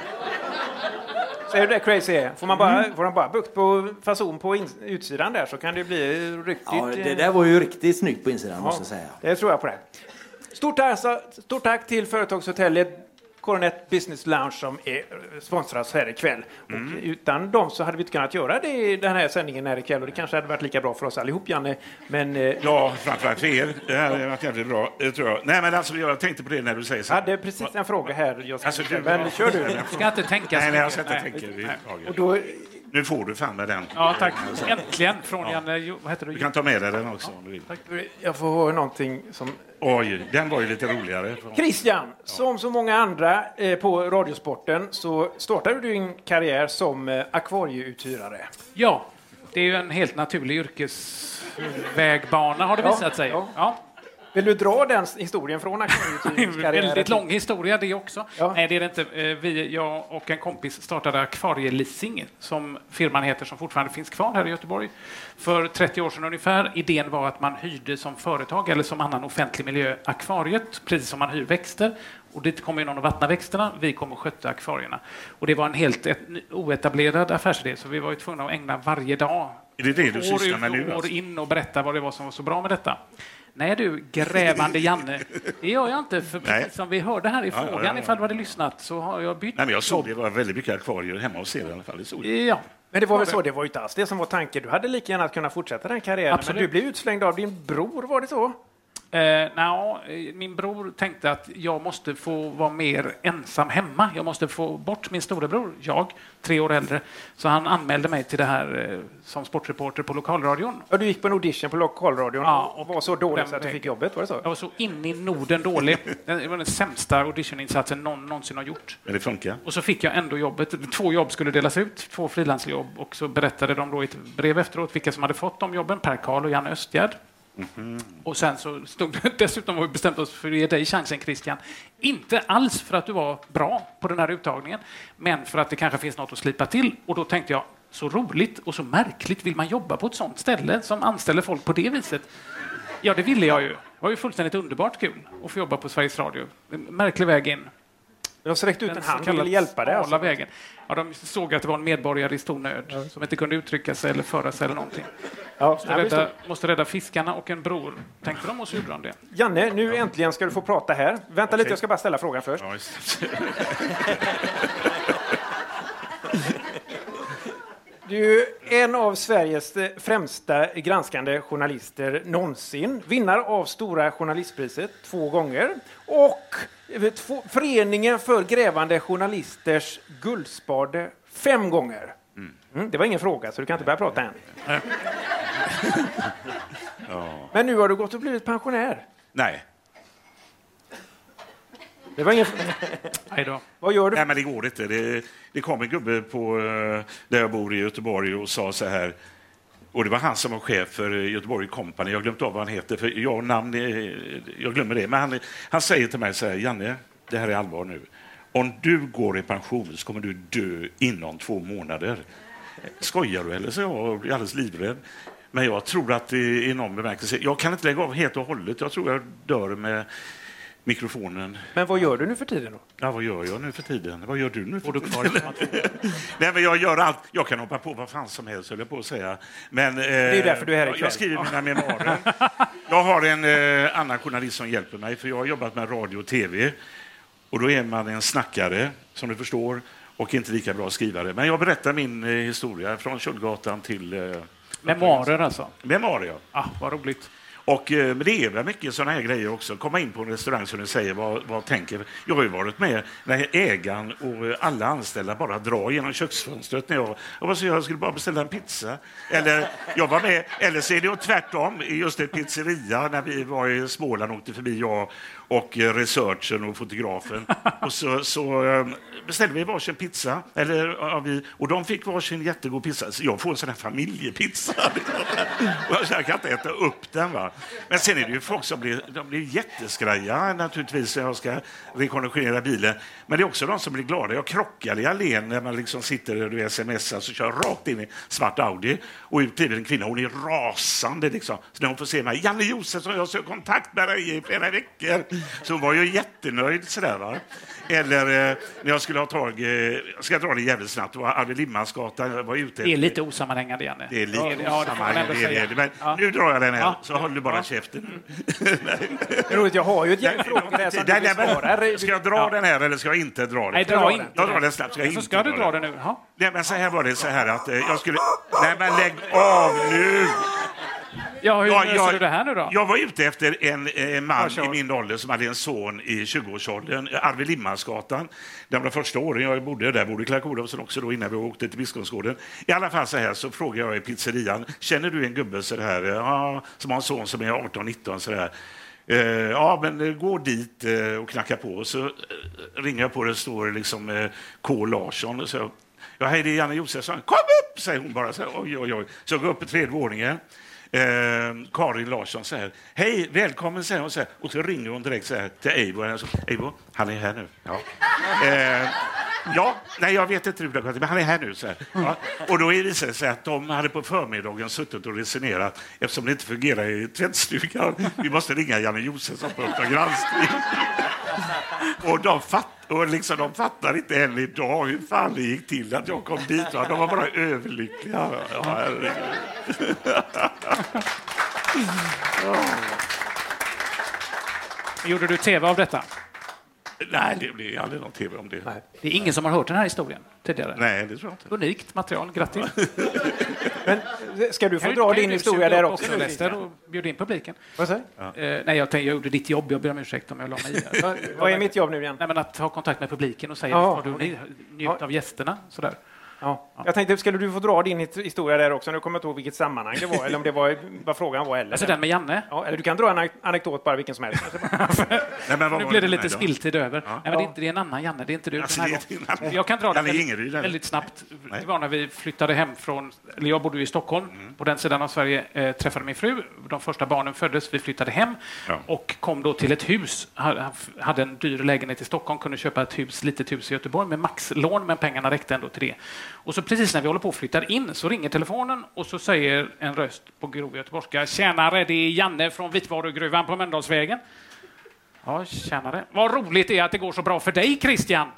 Ser du det crazy är? Får man bara, får man bara bukt på fason på in, utsidan där så kan det bli riktigt... Ja, det där var ju riktigt snyggt på insidan, ja, måste jag säga. Det tror jag på det. Stort tack, stort tack till företagshotellet Coronet Business Lounge som är sponsras här ikväll. Mm. Och utan dem så hade vi inte kunnat göra det i den här sändningen här ikväll, och det kanske hade varit lika bra för oss allihop, Janne. Men, eh... ja, framförallt för er. Det här har varit jävligt bra, tror jag. Nej, men alltså, jag tänkte på det när du säger så. Jag hade precis en fråga här. Jag ska alltså, du, men ja, kör du. Du ska inte tänka så nej, nej, jag ska mycket. inte tänka. Vi, och då... Nu får du fan med den. Ja, tack. Äntligen från Janne. Vad heter du? Du kan ta med dig den också om du vill. Tack. Jag får höra någonting som... Oj, den var ju lite roligare. Christian, ja. Som så många andra eh, på Radiosporten så startade du din karriär som eh, akvarieuthyrare. Ja, det är ju en helt naturlig yrkesvägbana har det ja, visat sig. Ja. Ja. Vill du dra den historien från akvarieuthyrningskarriären? Väldigt lång historia det också. Ja. Nej, det är det inte. Vi, jag och en kompis startade Akvarieleasing, som firman heter, som fortfarande finns kvar här i Göteborg, för trettio år sedan ungefär. Idén var att man hyrde som företag eller som annan offentlig miljö akvariet, precis som man hyr växter. Och dit kom ju någon att vattna växterna, vi kom och skötte akvarierna. Och det var en helt ett, oetablerad affärsidé, så vi var ju tvungna att ägna varje dag, är det det du sysslar med år, nu, år alltså? in och berätta vad det var som var så bra med detta. Nej du, grävande Janne. Det gör jag inte, för precis som vi hörde här i frågan, ja, ja, ja. Ifall du hade lyssnat, så har jag bytt. Nej, men jag såg det var väldigt mycket akvarier hemma hos er i alla fall. Det såg ja. Men det var väl så, det var ju inte alls det som var tanken. Du hade lika gärna kunnat fortsätta den karriären. Absolut. Men du blev utslängd av din bror, var det så? Eh, no, min bror tänkte att jag måste få vara mer ensam hemma. Jag måste få bort min storebror, jag, tre år äldre. Så han anmälde mig till det här eh, som sportreporter på lokalradion. Och du gick på en audition på lokalradion, ja, och var så dålig så att du fick jobbet, var det så? Jag var så in i Norden dålig. Det var den sämsta auditioninsatsen någon någonsin har gjort. Men det funkar. Och så fick jag ändå jobbet. Två jobb skulle delas ut, två frilansjobb. Och så berättade de då i ett brev efteråt vilka som hade fått de jobben. Per Karl och Janne Östgärd. Mm-hmm. Och sen så stod det, dessutom har vi bestämt oss för att ge dig chansen, Christian. Inte alls för att du var bra på den här uttagningen, men för att det kanske finns något att slipa till. Och då tänkte jag, så roligt och så märkligt, vill man jobba på ett sånt ställe som anställer folk på det viset? Ja, det ville jag ju. Det var ju fullständigt underbart kul att få jobba på Sveriges Radio. En märklig väg in. De sträckte ut en hand och ville hjälpa dig. Alltså. Vägen. Ja, de såg att det var en medborgare i stor nöd ja. Som inte kunde uttrycka sig eller föra sig eller någonting. Ja, måste, rädda, måste rädda fiskarna och en bror. Tänkte de och så gjorde de det. Janne, nu äntligen ska du få prata här. Vänta okay. lite, jag ska bara ställa frågan först. Ja, du är en av Sveriges främsta granskande journalister någonsin. Vinnare av Stora journalistpriset två gånger. Och Föreningen för grävande journalisters guldspade fem gånger. Mm. Mm, det var ingen fråga, så du kan inte börja prata än. Ja. Men nu har du gått och blivit pensionär. Nej. Det var ingen... Nej då. Vad gör du? Nej, men det går inte. Det, det kom en gubbe på där jag bor i Göteborg och sa så här. Och det var han som var chef för Göteborg Company. Jag glömde av vad han heter, för jag namn, jag glömmer det. Men han, han säger till mig så här: Janne, det här är allvar nu. Om du går i pension så kommer du dö inom två månader. Skojar du eller? Så jag blir alldeles livrädd. Men jag tror att det är någon bemärkelse. Jag kan inte lägga av helt och hållet. Jag tror jag dör med mikrofonen. Men vad gör du nu för tiden då? Ja, vad gör jag nu för tiden? Vad gör du nu för du tiden? Nej, men jag gör allt. Jag kan hoppa på vad fan som helst, höll jag på att säga. Men, eh, det är därför du är här ikväll. Jag skriver mina memoarer. Jag har en eh, annan journalist som hjälper mig, för jag har jobbat med radio och tv. Och då är man en snackare, som du förstår, och inte lika bra skrivare. Men jag berättar min eh, historia från Köldgatan till... Eh, Memoarer alltså? Memoarer, ja. Ah, vad roligt. Och eh, men det är väl mycket sådana här grejer också. Komma in på en restaurang som du säger, vad, vad tänker... Jag har ju varit med när ägaren och alla anställda bara drar genom köksfönstret när jag... Jag, var så jag skulle bara beställa en pizza. Eller jag var med, eller så är det tvärtom. Just en pizzeria när vi var i Småland åkte förbi jag och researchen och fotografen. Och så, så beställde vi varsin pizza. Eller, ja, vi, och de fick varsin jättegod pizza. Så jag får en sån här familjepizza. Och jag kan inte äta upp den, va? Men sen är det ju folk som blir, de blir jätteskraja naturligtvis när jag ska rekonditionera bilen. Men det är också de som blir glada. Jag krockade i Allén när man liksom sitter och smsar så kör rakt in i svart Audi. Och ut till en kvinna, hon är rasande liksom. Så när hon får se mig, Janne Josefsson, jag söker kontakt med dig i flera veckor. Så hon var ju jättenöjd sådär, va. Eller eh, när jag skulle ha tag, eh, jag ska dra det jävligt snabbt, det var Arvid Limmansgatan, jag var ute. Det är lite osammanhängande, Janne. Det är lite ja, osammanhängande, det, det, det, men ja. Nu drar jag den här, ja. så håller du bara ja. käften. Det är roligt, jag har ju ett gäng frågor där som du besvarar. Ska jag dra ja. den här eller ska jag inte dra den? Nej, dra inte. Jag drar den snabbt. Ska jag så inte ska dra du dra den den nu? Ja. Nej, men så här var det så här att eh, jag skulle... Nej, men lägg av nu! Ja, hur ja, löser jag, du det här nu då? Jag var ute efter en, en man i min ålder som hade en son i tjugoårsåldern, Arvid Limmansgatan. De var första åren jag bodde där, bodde i Clark Olofsson också då innan vi åkte till Biskopsgården. I alla fall så här så frågade jag i pizzerian, känner du en gubbe så här, ja, som har en son som är arton nitton så där. Uh, ja, men gå dit uh, och knacka på. Så uh, ringer jag på det, står liksom uh, K. Larsson och så. Ja, hej, det är Janne Josefsson. Kom upp, säger hon bara så här. Oj, oj, oj. Så jag går upp i tredje våningen. Eh, Karin Larsson säger hej, välkommen, säger hon så här. Och så ringer hon direkt så här till Eivor. Eivor, han är här nu. Ja. Eh, ja, nej, jag vet inte hur det går till, men han är här nu. Så här. Ja. Och då är det så här att de hade på förmiddagen suttit och resonerat eftersom det inte fungerar i tvättstugan. Vi måste ringa Janne Josefsson på Uppdrag granskning. Och de fattar Och liksom, de fattar inte än idag hur fan det gick till att jag kom dit. Va? De var bara överlyckliga. Ja, ja. Gjorde du tv av detta? Nej, det blir aldrig någon tv om det. Nej. Det är ingen som har hört den här historien tidigare. Nej, det tror jag inte. Unikt material, grattis. Men ska du få dra din historia där också? också Lester, och bjuda in publiken. Vad säger ja. eh, Nej, jag, tänkte, jag gjorde ditt jobb, jag ber om ursäkt om jag la mig i. Vad, vad är mitt jobb nu igen? Nej, men att ha kontakt med publiken och säga ja. att du njut ja. av gästerna. Sådär. Ja. Ja. Jag tänkte, skulle du få dra din historia där också? Nu kommer jag inte ihåg vilket sammanhang det var, eller om det var vad frågan var. Eller. Alltså den med Janne? Ja, eller du kan dra en anekdot bara, vilken som helst. Nej, men nu blir det lite spilltid över. Ja. Nej, men det, är inte, det är en annan Janne, det är inte du. Alltså, den här det är jag kan dra den väldigt, Ingeryd, väldigt snabbt. Nej. Det var när vi flyttade hem från, eller jag bodde i Stockholm, mm. på den sidan av Sverige, eh, träffade min fru. De första barnen föddes, vi flyttade hem ja. och kom då till ett hus. Han hade en dyr lägenhet i Stockholm, kunde köpa ett hus, litet hus i Göteborg med maxlån, men pengarna räckte ändå till det. Och så precis när vi håller på att flytta in så ringer telefonen och så säger en röst på grov göteborgska: tjänare, det är Janne från Vitvarugruvan på Mölndalsvägen. Ja, tjänare. Vad roligt det är att det går så bra för dig, Christian.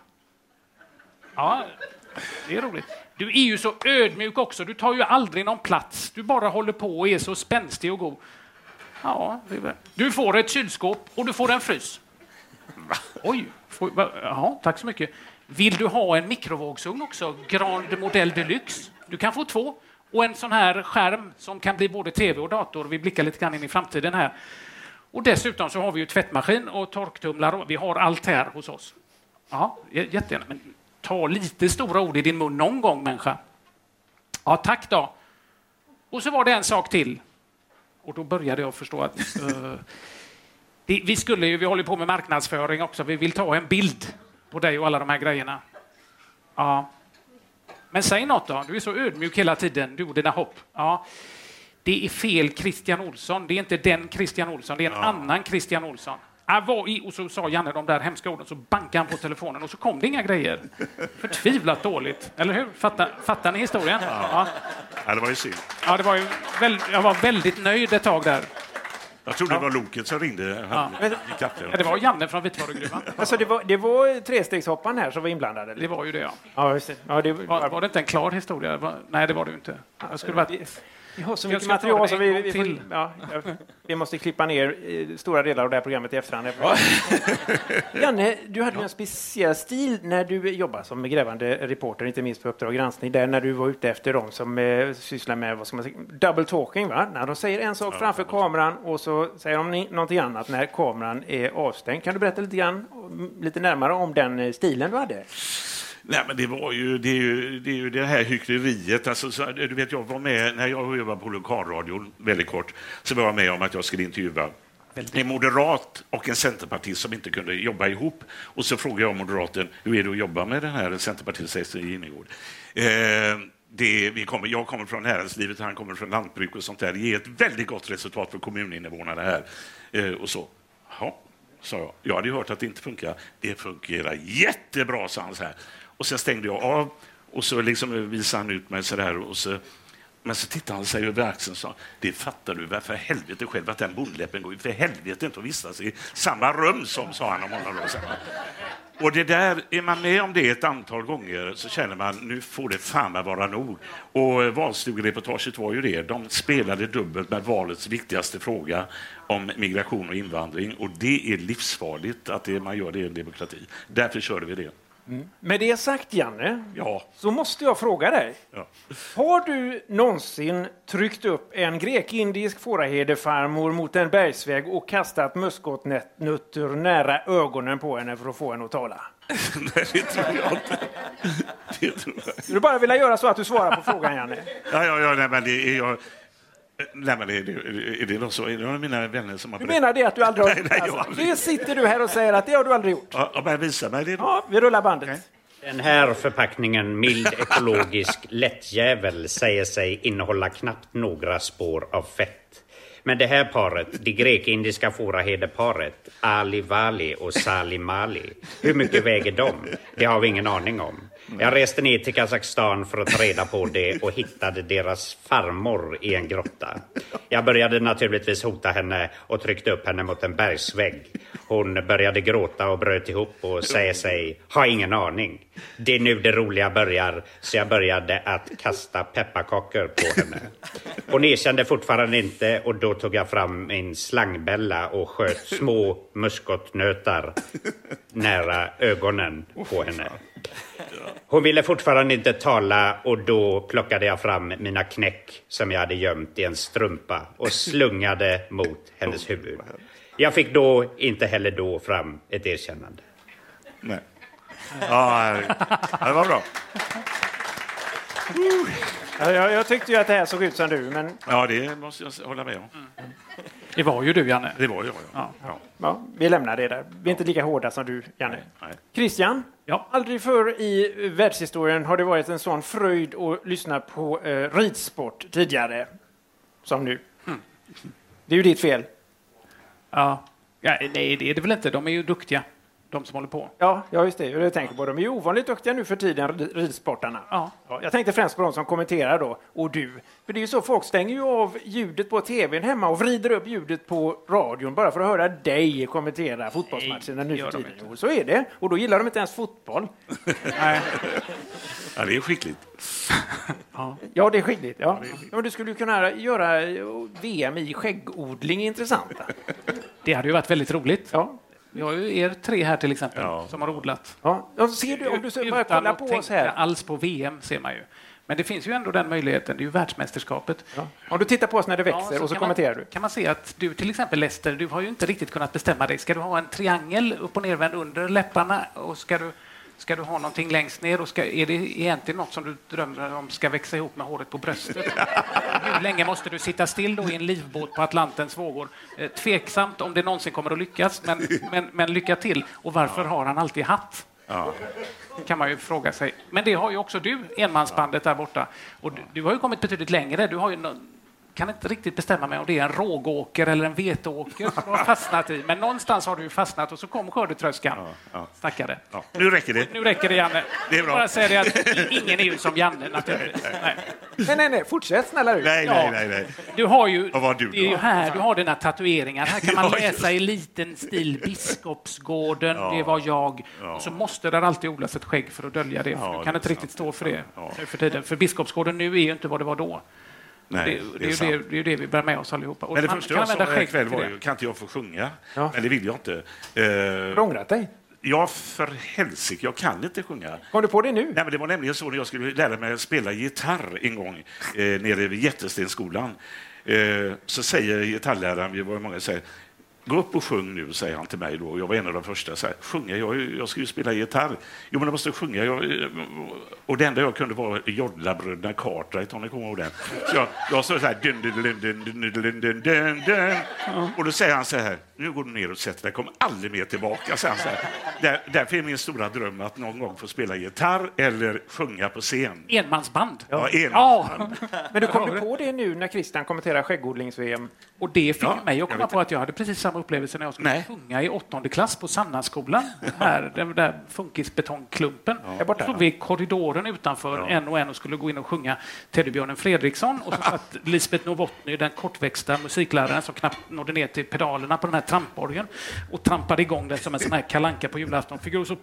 Ja, det är roligt. Du är ju så ödmjuk också. Du tar ju aldrig någon plats. Du bara håller på och är så spänstig och god. Ja, det är bra. Du får ett kylskåp och du får en frys. Oj, får, ja, tack så mycket. Vill du ha en mikrovågsugn också? Grand Modell Deluxe. Du kan få två. Och en sån här skärm som kan bli både tv och dator. Vi blickar lite grann in i framtiden här. Och dessutom så har vi ju tvättmaskin och torktumlare. Vi har allt här hos oss. Ja, jättegärna. Men ta lite stora ord i din mun någon gång, människa. Ja, tack då. Och så var det en sak till. Och då började jag förstå att uh, det, vi skulle ju, vi håller på med marknadsföring också. Vi vill ta en bild på dig och alla de här grejerna. Ja. Men säg något då. Du är så ödmjuk hela tiden. Du och dina hopp. Ja. Det är fel Christian Olsson. Det är inte den Christian Olsson. Det är en ja. annan Christian Olsson. Jag var i, och så sa Janne de där hemska orden. Så bankade han på telefonen och så kom det inga grejer. Förtvivlat dåligt. Eller hur? Fattar, fattar ni historien? Ja. Ja. Ja, det var ju synd. Ja, det var ju väl, jag var väldigt nöjd ett tag där. Jag trodde det var loket som ringde. Ja. Ja, det var Janne från Vitvarugruvan. Alltså det var, det var trestegshopparen här som var inblandade? Det var ju det, ja. Ja, just det. Ja, det var... Var, var det inte en klar historia? Var, nej, det var det ju inte. Jag skulle bara... Vi har så mycket material så vi, vi, vi, ja, vi måste klippa ner stora delar av det här programmet i efterhand. Ja. Janne, du hade ja. en speciell stil när du jobbade som grävande reporter, inte minst på Uppdrag granskning, där när du var ute efter dem som eh, sysslar med vad ska man säga, double talking, va? När de säger en sak ja, framför ja. kameran och så säger de ni, någonting annat när kameran är avstängd. Kan du berätta lite grann, lite närmare om den stilen du hade? Nej, men det var ju det, är ju, det, är ju det här hyckleriet. Alltså, så, du vet, jag var med när jag jobbade på lokalradion väldigt kort, så var jag med om att jag skulle intervjua en moderat och en centerpartist som inte kunde jobba ihop. Och så frågade jag moderaten, hur är det att jobba med den här centerpartisten i Inegård? Eh, det, vi kommer, jag kommer från näringslivet, han kommer från lantbruk och sånt där. Det ger ett väldigt gott resultat för kommuninvånarna här. Eh, och så, ja, sa jag. Jag hade ju hört att det inte funkar. Det fungerar jättebra, sa han så här. Och sen stängde jag av och så liksom visade han ut mig så där och så, men så tittade han sig över axeln och sa, det fattar du väl för helvete själv att den bondläppen går ju för helvete inte att vistas i samma rum som, sa han om honom. Och det där, är man med om det ett antal gånger så känner man, nu får det fan vara nog. Och valstugereportaget var ju det. De spelade dubbelt med valets viktigaste fråga om migration och invandring. Och det är livsfarligt att det, man gör det i en demokrati. Därför körde vi det. Mm. Med det sagt, Janne, ja. så måste jag fråga dig. Ja. Har du någonsin tryckt upp en grek-indisk fårahedefarmor mot en bergsväg och kastat muskotnötter nära ögonen på henne för att få henne att tala? Nej, det tror jag inte. Det tror jag. Du bara vill göra så att du svarar på frågan, Janne. Ja, ja, ja, nej, men det är jag... Nej, men är det, är det något så? Är det mina vänner som har... Du menar det att du aldrig har... Nej, nej, alltså, aldrig. Det sitter du här och säger att det har du aldrig gjort. Ja, men visa mig det. Ja, vi rullar bandet. Okay. Den här förpackningen mild ekologisk lättjävel säger sig innehålla knappt några spår av fett. Men det här paret, det grek-indiska fårahedeparet, Ali Vali och Sali Mali, hur mycket väger de? Det har vi ingen aning om. Jag reste ner till Kazakstan för att ta reda på det och hittade deras farmor i en grotta. Jag började naturligtvis hota henne och tryckte upp henne mot en bergsvägg. Hon började gråta och bröt ihop och säger sig, ha ingen aning. Det är nu det roliga börjar, så jag började att kasta pepparkakor på henne. Hon erkände fortfarande inte och då tog jag fram min slangbälla och sköt små muskotnötar nära ögonen på henne. Hon ville fortfarande inte tala och då plockade jag fram mina knäck som jag hade gömt i en strumpa och slungade mot hennes huvud. Jag fick då, inte heller då, fram ett erkännande. Nej. Ja, det var bra. Ja, jag, jag tyckte ju att det här såg ut som du, men... Ja, det måste jag hålla med om. Mm. Det var ju du, Janne. Det var jag, ja. Ja. Ja, vi lämnar det där. Vi är inte lika hårda som du, Janne. Nej, nej. Christian, ja. Aldrig förr i världshistorien har det varit en sån fröjd att lyssna på eh, ridsport tidigare som nu. Mm. Det är ju ditt fel. Ja. Ja, nej, det är det väl inte. De är ju duktiga, de som håller på. Ja, ja just det. Jag tänker på. De är ju ovanligt duktiga nu för tiden, ridsportarna. Ja. Ja, jag tänkte främst på de som kommenterar då, och du. För det är ju så, folk stänger ju av ljudet på tvn hemma och vrider upp ljudet på radion bara för att höra dig kommentera fotbollsmatcherna nu för tiden. Och så är det. Och då gillar de inte ens fotboll. Nej. Ja, det är skickligt. Ja, ja det är skickligt. Ja. Men du skulle ju kunna göra V M i skäggodling intressant. Det hade ju varit väldigt roligt. Ja. Vi har ju er tre här till exempel ja. som har odlat. Ja, ja ser du, om du bara kollar på oss här. Alls på V M ser man ju. Men det finns ju ändå den möjligheten, det är ju världsmästerskapet. Ja. Om du tittar på oss när det växer ja, så och så kommenterar man, du. Kan man se att du till exempel Lester, du har ju inte riktigt kunnat bestämma dig. Ska du ha en triangel upp och nervänd under läpparna och ska du, ska du ha någonting längst ner och ska, är det egentligen något som du drömmer om ska växa ihop med håret på bröstet? Hur länge måste du sitta still då i en livbåt på Atlantens vågor? Eh, tveksamt om det någonsin kommer att lyckas, men, men, men lycka till. Och varför har han alltid hatt? Ja. Kan man ju fråga sig. Men det har ju också du, enmansbandet där borta. Och du, du har ju kommit betydligt längre. Du har ju no- kan inte riktigt bestämma mig om det är en rågåker eller en veteåker som har fastnat i. Men någonstans har du ju fastnat och så kom skördetröskan. Ja, ja. Stackare. Ja. Nu räcker det. Nu räcker det, Janne. Det är bra. Bara säga det att ingen är ju som Janne naturligtvis. Nej. Nej, nej, nej. Fortsätt snälla du. Nej, nej, nej, nej. Du har ju, Vad var du det är ju då? här du har dina tatueringar. Här kan man Ja, läsa i liten stil Biskopsgården, Ja. det var jag. Ja. Och så måste där alltid odlas ett skägg för att dölja det. För Ja, du det kan är inte riktigt sant. stå för det Ja. nu för tiden. För Biskopsgården nu är ju inte vad det var då. Nej, det, det det, är är ju sant. det, det är ju det vi bär med oss allihopa. Och Men det man första kan jag sa använda skägg ikväll till var det. ju, kan inte jag få sjunga? Ja. Men det vill jag inte. Eh, Har du ångrat dig? Ja, för helsike, jag kan inte sjunga. Kom du på det nu? Nej, men det var nämligen så när jag skulle lära mig att spela gitarr en gång eh, nere vid Jättestenskolan. Eh, så säger gitarrläraren, vi var många som säger, gå upp och sjung nu, säger han till mig då. Och jag var en av de första. Så här, sjunga, jag, jag ska ju spela gitarr. Jo, men jag måste sjunga. Jag, och det enda jag kunde var Jodlabröderna Cartwright, om ni kommer ihåg den. Så jag, jag sa så här, dun, dun, dun, dun, dun, dun, dun, dun, dun. Och då säger han så här, nu går du ner och sätter dig, kommer aldrig mer tillbaka. Så han så här. Där, därför är min stora dröm att någon gång få spela gitarr eller sjunga på scen. Enmansband. Ja, enmansband. Ja. Men du kom du på det nu när Christian kommenterar skäggodlings-V M? Och det fick Ja, mig att jag komma vet på att jag hade precis samma upplevelse när jag skulle Nej. sjunga i åttonde klass på Sannaskolan. Här, den där funkisbetongklumpen. Där borta, Då stod ja. vi i korridoren utanför, Ja. en och en, och skulle gå in och sjunga Teddybjörnen Fredriksson. Och så satt Lisbeth Novotny, den kortväxta musikläraren som knappt nådde ner till pedalerna på den här tramporgeln och trampade igång den som en sån här kalanka på julaftonfigur. Så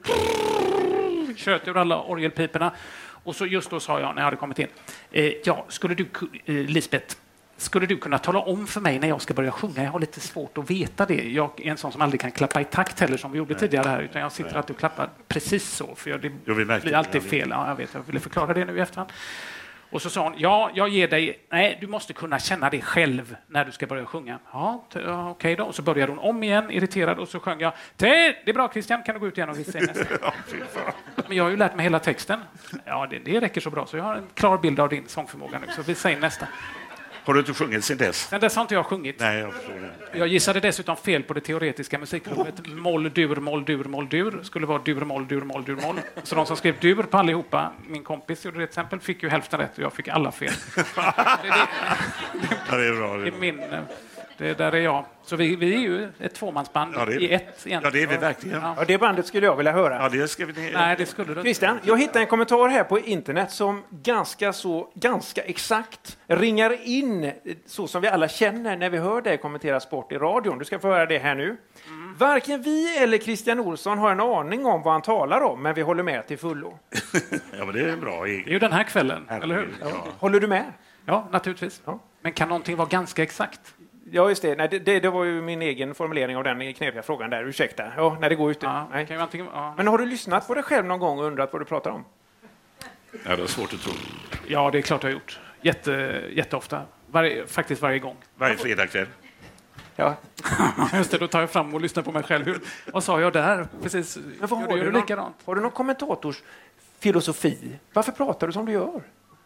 tjöt ur alla orgelpiporna. Och så just då sa jag, när jag hade kommit in, eh, ja, skulle du, eh, Lisbeth, skulle du kunna tala om för mig när jag ska börja sjunga? Jag har lite svårt att veta det. Jag är en sån som aldrig kan klappa i takt heller, som vi gjorde tidigare här, utan jag sitter alltid och klappar precis så, för jag, det Jo, vi märkte blir alltid det. fel. Ja, jag vet, jag ville förklara det nu i efterhand. Och så sa hon, ja, jag ger dig, nej, du måste kunna känna det själv när du ska börja sjunga. Ja, t- ja okej då. Och så började hon om igen, irriterad, och så sjöng jag, det är bra Christian, kan du gå ut igen och visa nästa? Ja, fy fan. Men jag har ju lärt mig hela texten. Ja, det, det räcker så bra, så jag har en klar bild av din sångförmåga nu, så visa in nästa. Har du inte sjungit sen dess? Sen dess har inte jag sjungit. Nej, jag förstår det. Jag gissade dessutom fel på det teoretiska musikprovet. Moll, dur, moll, dur, moll, dur. Skulle vara dur, moll, dur, moll, dur, moll. Så de som skrev dur på allihopa, min kompis gjorde det till exempel, fick ju hälften rätt och jag fick alla fel. Det, det, Ja, det är bra. det är min... Det där är jag. Så vi, vi är ju ett tvåmansband Ja, det är- i ett egentligen. Ja, det är vi verkligen. Ja. Ja, det bandet skulle jag vilja höra. Ja, det ska vi... Nej, det skulle du inte. Christian, jag hittade en kommentar här på internet som ganska så ganska exakt ringar in så som vi alla känner när vi hör dig kommentera sport i radion. Du ska få höra det här nu. Mm. Varken vi eller Christian Olsson har en aning om vad han talar om, men vi håller med till fullo. Ja, men det är bra. Det är ju den här kvällen, eller hur? Ja. Håller du med? Ja, naturligtvis. Ja. Men kan någonting vara ganska exakt? Ja, just det. Nej, det, det. Det var ju min egen formulering av den knepiga frågan där. Ursäkta. Ja, när det går ut. Ja, Nej. kan ju antingen, ja. Men har du lyssnat på dig själv någon gång och undrat vad du pratar om? Ja, det är svårt att tro. ja, det är klart jag har gjort. Jätte, jätteofta. Varje, faktiskt varje gång. Varje fredagkväll. Ja. Just det, då tar jag fram och lyssnar på mig själv. Hur, vad sa jag där? Precis. Men vad Gör har, du du gör någon, likadant? har du någon kommentators filosofi? Varför pratar du som du gör?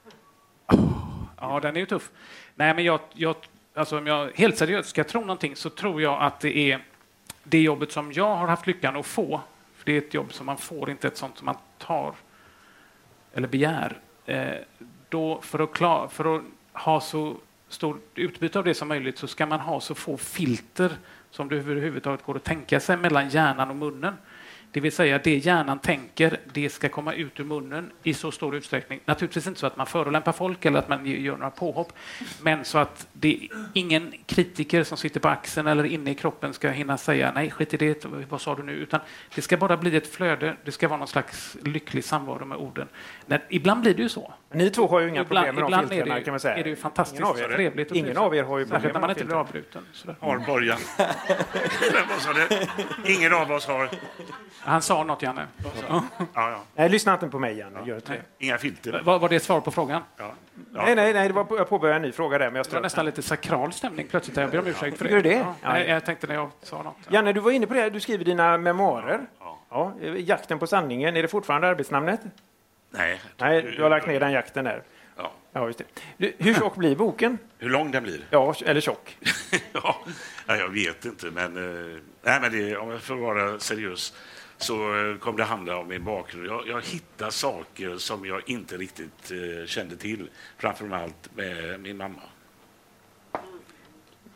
Ja, den är ju tuff. Nej, men jag, jag, alltså, om jag helt seriöst ska tro någonting så tror jag att det är det jobbet som jag har haft lyckan att få. För det är ett jobb som man får, inte ett sånt som man tar eller begär. Eh, då för att, klar, för att ha så stort utbyte av det som möjligt så ska man ha så få filter som det överhuvudtaget går att tänka sig mellan hjärnan och munnen. Det vill säga det hjärnan tänker, det ska komma ut ur munnen i så stor utsträckning. Naturligtvis inte så att man förolämpar folk eller att man gör några påhopp, men så att det ingen kritiker som sitter på axeln eller inne i kroppen ska hinna säga nej, skit i det, vad sa du nu? Utan det ska bara bli ett flöde, det ska vara någon slags lycklig samvaro med orden. Men ibland blir det ju så. Ni två har ju inga Ibland- problem med de ibland filtrarna, är det, kan man säga. är det ju fantastiskt Ingen av er, trevligt. och ingen trivsamt. av er har ju problem Särskilt när med man de inte blir filtrarna. avbruten. Sådär. Har början. Vad sa du? Ingen av oss har... Han sa något, Janne. Ja, ja. Nej, lyssna inte på mig, Janne. Gör inte det. Inga filter. Var, var det ett svar på frågan? Ja. Ja. Nej, nej, nej, det var, jag påbörjade en ny fråga där, men jag Det var strök. nästan lite sakral stämning plötsligt. Jag ber om ursäkt för det. Tycker du det? Ja, Ja. nej, jag tänkte när jag sa något. Janne, du var inne på det. Du skriver dina memoarer. Ja, jakten på sanningen. Är det fortfarande arbetsnamnet? Nej. Nej, du har lagt ner den jakten där. Ja. Ja, just det. Du, hur tjock blir boken? Hur lång den blir? Ja, eller tjock? Ja, ja, jag vet inte, men, eh, nej, men det, om jag får vara seriös så eh, kommer det handla om min bakgrund. Jag, jag hittar saker som jag inte riktigt eh, kände till, framförallt med min mamma.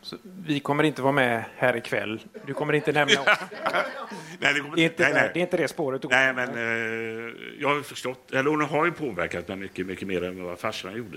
Så vi kommer inte vara med här ikväll. Du kommer inte nämna oss. nej, det, kommer, det, är inte, nej, nej. det är inte det spåret. Nej, men eh, jag har förstått, eller hon har ju påverkat mig mycket, mycket mer än vad farsan gjorde.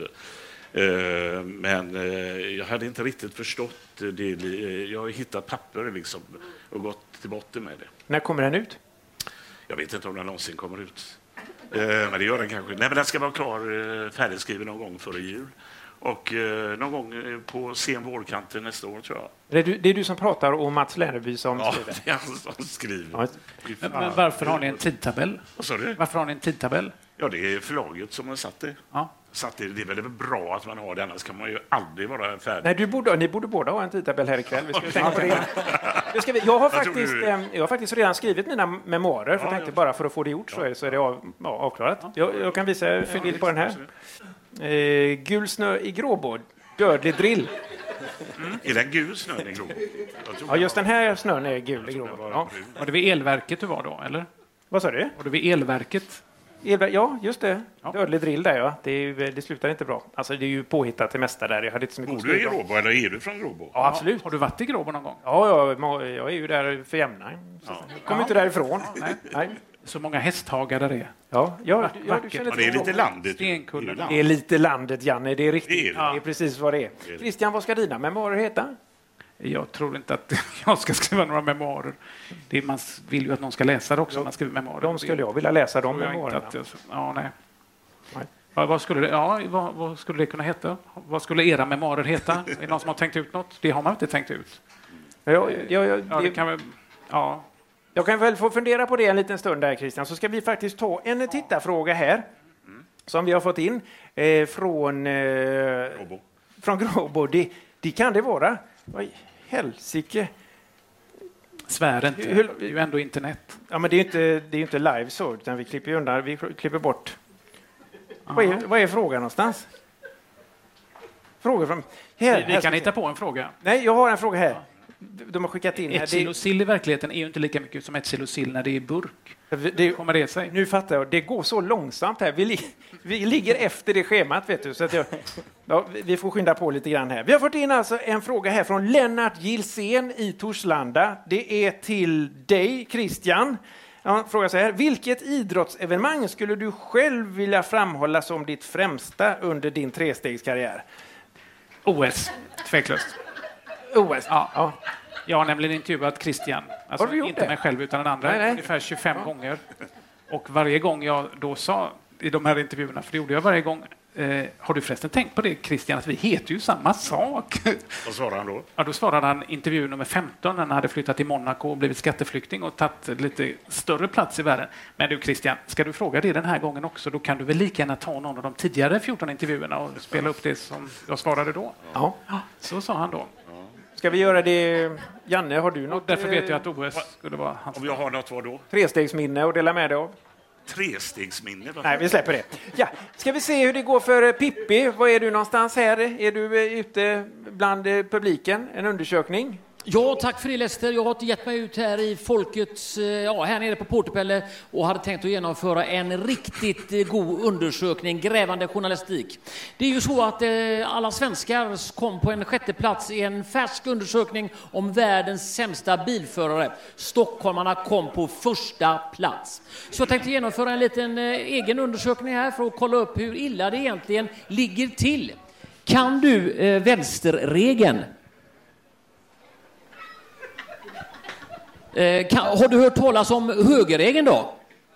Eh, men eh, jag hade inte riktigt förstått det. Jag har hittat papper liksom och gått till botten med det. När kommer den ut? Jag vet inte om den någonsin kommer ut. Eh, men det gör den kanske. Nej, men den ska vara klar, eh, färdigskriven någon gång före jul. Och eh, någon gång eh, på sen vårkanten nästa år, tror jag. Det är du, det är du som pratar och Mats Lerneby som ja, skriver? Ja, som skriver. Ja. Men, men varför har ni en tidtabell? Vad sa du? Varför har ni en tidtabell? Ja, det är förlaget som har satt det. Ja. Satt det. Det är väl bra att man har det, annars kan man ju aldrig vara färdig. Nej, du borde, ni borde båda ha en tidtabell här ikväll. Vi ska tänka på det. Det ska vi, jag, har faktiskt, eh, jag har faktiskt redan skrivit mina memoarer, för jag tänkte bara för att få det gjort så är, så är det av, ja, avklarat. Jag, jag kan visa en bild på den här. Eh, gul snö i Gråbo, dödlig drill. Mm. Är den gul snön i Gråbo? Ja, just den här snön är gul i Gråbo. Ja. Var det vid elverket du var då, eller? Vad sa du? Var det vid elverket? Elver- ja, just det. Ja. Dödlig drill där, ja. Det, är ju, det slutar inte bra. Alltså, det är ju påhittat det mesta där. Jag hade inte så mycket Bor du i Gråbo eller är du från Gråbo? Ja, absolut. Har du varit i Gråbo någon gång? Ja, jag, jag är ju där för jämna. Ja. Jag kommer ja. inte därifrån. Ja, nej. nej. Så många hästhagar där är. Ja, ja, ja du ja, det är lite landet. Stenkullen. Det är lite landet, Janne. Det är riktigt. Det är, det. Ja. Det är precis vad det är. Det är. Christian, vad ska dina memoarer heta? Jag tror inte att jag ska skriva några memoarer. Det är, man vill ju att någon ska läsa det också. Man skriver memoarer. De skulle jag vilja läsa, de memoarerna. Jag att, ja, nej. nej. Ja, vad, skulle det, ja, vad, vad skulle det kunna heta? Vad skulle era memoarer heta? Är det någon som har tänkt ut något? Det har man inte tänkt ut. Ja, ja, ja, ja, det kan väl, ja. Jag kan väl få fundera på det en liten stund där, Christian. Så ska vi faktiskt ta en tittarfråga här. Mm. Som vi har fått in eh, från, eh, Gråbo. från Gråbo. Det, det kan det vara. Oj, helsike. Svär inte. Hur, det är ju ändå internet. Ja, men det är ju inte, det är inte live så, utan vi klipper ju undan. Vi klipper bort. Vad är, vad är frågan någonstans? Frågor från... Här, vi vi här kan hitta på en fråga. Nej, jag har en fråga här. De har skickat in... Ett här. kilo sill i verkligen är ju inte lika mycket som ett kilo sill när det är i burk. Det, kommer det sig? Nu fattar jag. Det går så långsamt här. Vi, li, vi ligger efter det schemat, vet du. Så att jag, ja, vi får skynda på lite grann här. Vi har fått in alltså en fråga här från Lennart Gilsén i Torslanda. Det är till dig, Christian. Han frågar så här. Vilket idrottsevenemang skulle du själv vilja framhålla som ditt främsta under din trestegskarriär? O S, tveklöst. O S? Ja. ja. Jag har nämligen intervjuat Christian. Alltså inte det? mig själv utan den andra. Nej, nej. Ungefär tjugofem ja. gånger. Och varje gång jag då sa i de här intervjuerna, för det gjorde jag varje gång. Eh, har du förresten tänkt på det, Christian, att vi heter ju samma sak? Vad svarade han då? Ja, då svarade han intervju nummer femton när han hade flyttat till Monaco och blivit skatteflykting och tagit lite större plats i världen. Men du Christian, ska du fråga det den här gången också? Då kan du väl lika gärna ta någon av de tidigare fjorton intervjuerna och spela upp det som jag svarade då. Ja. ja så sa han då. Ska vi göra det? Janne, har du något? Och därför vet jag att O S skulle vara hans. Om jag har något, vad då? Trestegsminne och dela med dig av. Trestegsminne? Nej, vi släpper det. Ja, ska vi se hur det går för Pippi? Var är du någonstans här? Är du ute bland publiken? En undersökning? Ja, tack för det Lester. Jag har gett mig ut här i folkets, ja, här nere på Porterpelle och hade tänkt att genomföra en riktigt god undersökning, grävande journalistik. Det är ju så att eh, alla svenskar kom på en sjätte plats i en färsk undersökning om världens sämsta bilförare. Stockholmarna kom på första plats. Så jag tänkte genomföra en liten eh, egen undersökning här för att kolla upp hur illa det egentligen ligger till. Kan du eh, vänsterregeln? Eh, kan, har du hört talas om högerregeln då?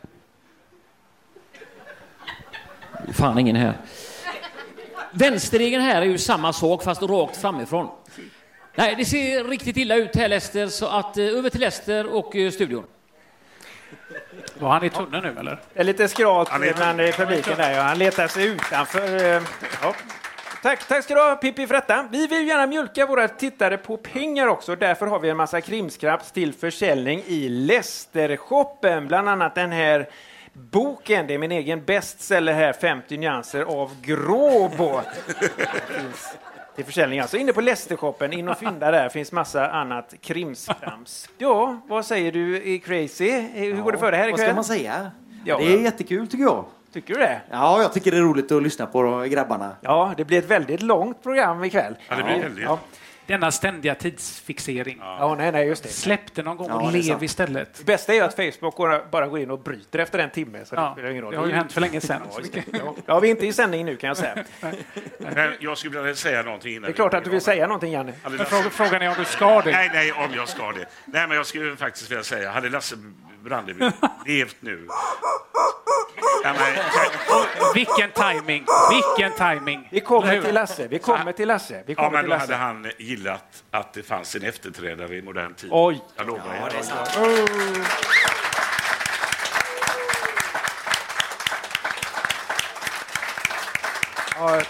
Fan, ingen här. Vänsterregeln här är ju samma sak fast rakt framifrån. Nej, det ser riktigt illa ut här Lester, så att eh, över till Lester och eh, studion. Var han i tunneln nu eller? Det är lite skralt bland publiken där. Ja. Han letar sig utanför. Eh, ja. Tack, tack ska du ha Pippi för detta. Vi vill gärna mjölka våra tittare på pengar också. Därför har vi en massa krimskrapps till försäljning i Lester-shoppen. Bland annat den här boken. Det är min egen bestseller här. femtio nyanser av Gråbo. Finns till försäljning alltså. Inne på Lester-shoppen. In och fynda där. Finns massa annat krimskrams. Ja, vad säger du Crazy? Hur ja, går det för dig här ikväll? Vad ska man säga? Ja, det är jättekul tycker jag. Tycker du det? Ja, jag tycker det är roligt att lyssna på grabbarna. Ja, det blir ett väldigt långt program ikväll. Ja, det blir väldigt. Ja. Denna ständiga tidsfixering. Ja, ja nej, nej, just det. Släpp det någon gång och Ja, lev istället. Det bästa är ju att Facebook går, bara går in och bryter efter en timme. Så Ja, det, spelar ingen roll. det har ju hänt för länge sedan. Ja, ja, vi är inte i sändning nu kan jag säga. Men jag skulle vilja säga någonting innan. Det är klart att du vill säga någonting, Janne. Hade Fråga, frågan är om du ska det. Nej, nej, om jag ska det. Nej, men jag skulle faktiskt vilja säga, hade Lasse Brandeby levt nu? Ja, men, Vilken timing, vilken timing. Vi kommer till Lasse, vi kommer till Lasse. Vi kommer ja, men till då Lasse. hade han gillat att det fanns en efterträdare i modern tid. Oj. Jag lovar Ja, er. det är sant. Oh. Ja.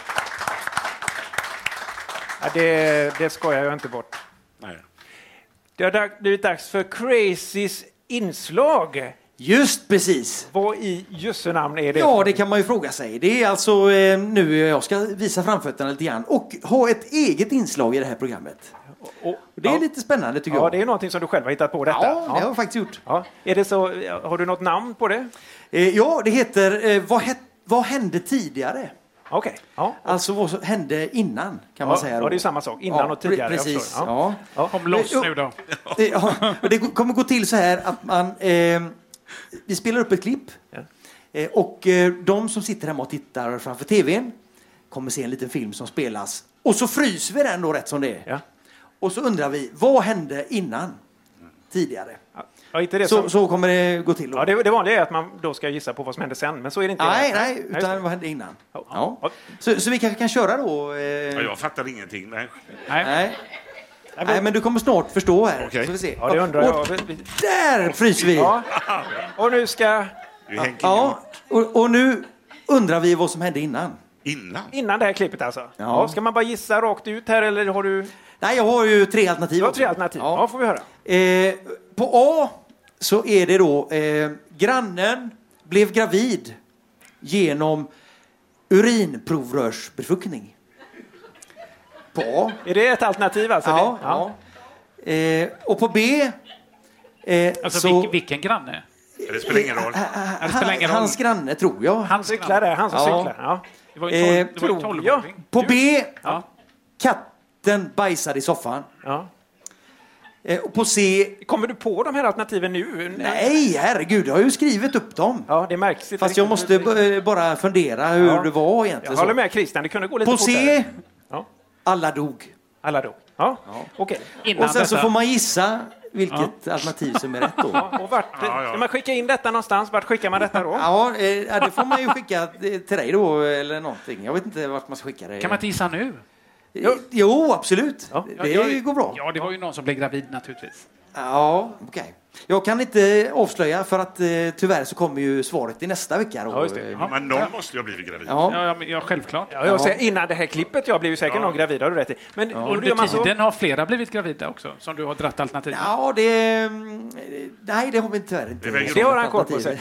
Ja, det, det skojar jag inte bort. Nej. Det har blivit dags för Crazys inslag. Just precis. Vad i jösse namn är det? Ja, det kan man ju fråga sig. Det är alltså eh, nu jag ska visa framfötterna lite grann och ha ett eget inslag i det här programmet. Och, det är ja. lite spännande tycker ja, jag. det är någonting som du själv har hittat på detta. Ja, det har jag faktiskt gjort. Ja. Är det så, har du något namn på det? Eh, ja, det heter eh, vad, het, vad hände tidigare? Okej. Okay. Ja. Alltså vad som hände innan kan man ja, säga. Då. Ja, det är samma sak. Innan ja, och tidigare. Precis. Ja. Ja. Ja. Kom loss nu då. Ja, det kommer gå till så här att man... Eh, vi spelar upp ett klipp. Ja. Eh, och eh, de som sitter hemma och tittar framför tvn kommer se en liten film som spelas. Och så fryser vi den då rätt som det är. Ja. Och så undrar vi, vad hände innan? Tidigare. Ja, inte det så, som... så kommer det gå till. Då. Ja, det, det vanliga är att man då ska gissa på vad som hände sen. Men så är det inte. Nej, nej, utan vad hände innan. Ja. Ja. Ja. Så, så vi kanske kan köra då. Eh... Ja, jag fattar ingenting. Men... Nej. nej. Nej, men du kommer snart förstå här. Okay. Så vi se. Ja, det undrar jag. Där fryser vi. Ja. Och nu ska... Ja, och, och nu undrar vi vad som hände innan. Innan? Innan det här klippet alltså. Ja. Ja. Ska man bara gissa rakt ut här eller har du... Nej, jag har ju tre alternativ. Du har tre alternativ. Ja, ja får vi höra. Eh, på A så är det då eh, grannen blev gravid genom urinprovrörsbefruktning. På A. Är det ett alternativ alltså? Ja. Det? ja. ja. Eh, och på B eh, alltså så... vilken, vilken granne? Det spelar ingen roll. Det spelar ingen roll. Hans granne tror jag. Han cyklar där, han som ja. cyklar. Ja. Det var ju tolv-åring. Eh, på B, ja. katten bajsade i soffan. Ja. Eh, och på C... Kommer du på de här alternativen nu? Nej, herregud, jag har ju skrivit upp dem. Ja, det märks. Fast jag måste b- bara fundera hur ja. det var egentligen. Jag håller med Christian, det kunde gå lite på fortare. På C, ja. alla dog. Alla dog. Ja, ja. Okej. Okay. Och sen detta... så får man gissa vilket ja. alternativ som är rätt då. Ja, och vart, ja, ja. Ska man skicka in detta någonstans? Vart skickar man detta då? Ja, eh, det får man ju skicka till dig då eller någonting. Jag vet inte vart man ska skicka det. Kan man inte gissa nu? Jo, jo absolut. Ja. Det ja, jag, går bra. Ja, det var ju någon som blev gravid naturligtvis. Ja, okej. Okay. Jag kan inte avslöja för att eh, tyvärr så kommer ju svaret i nästa vecka. Då. Ja, just det. Ja, men någon måste ju ha blivit gravid. Ja, ja, men, ja självklart. Ja, jag säger, innan det här klippet jag blev ju säkert ja. någon gravid, har du rätt i. Men ja. under tiden så... har flera blivit gravida också, som du har dratt alternativ. Ja, det... Nej, det har vi tyvärr inte. Det, det har han koll på sig.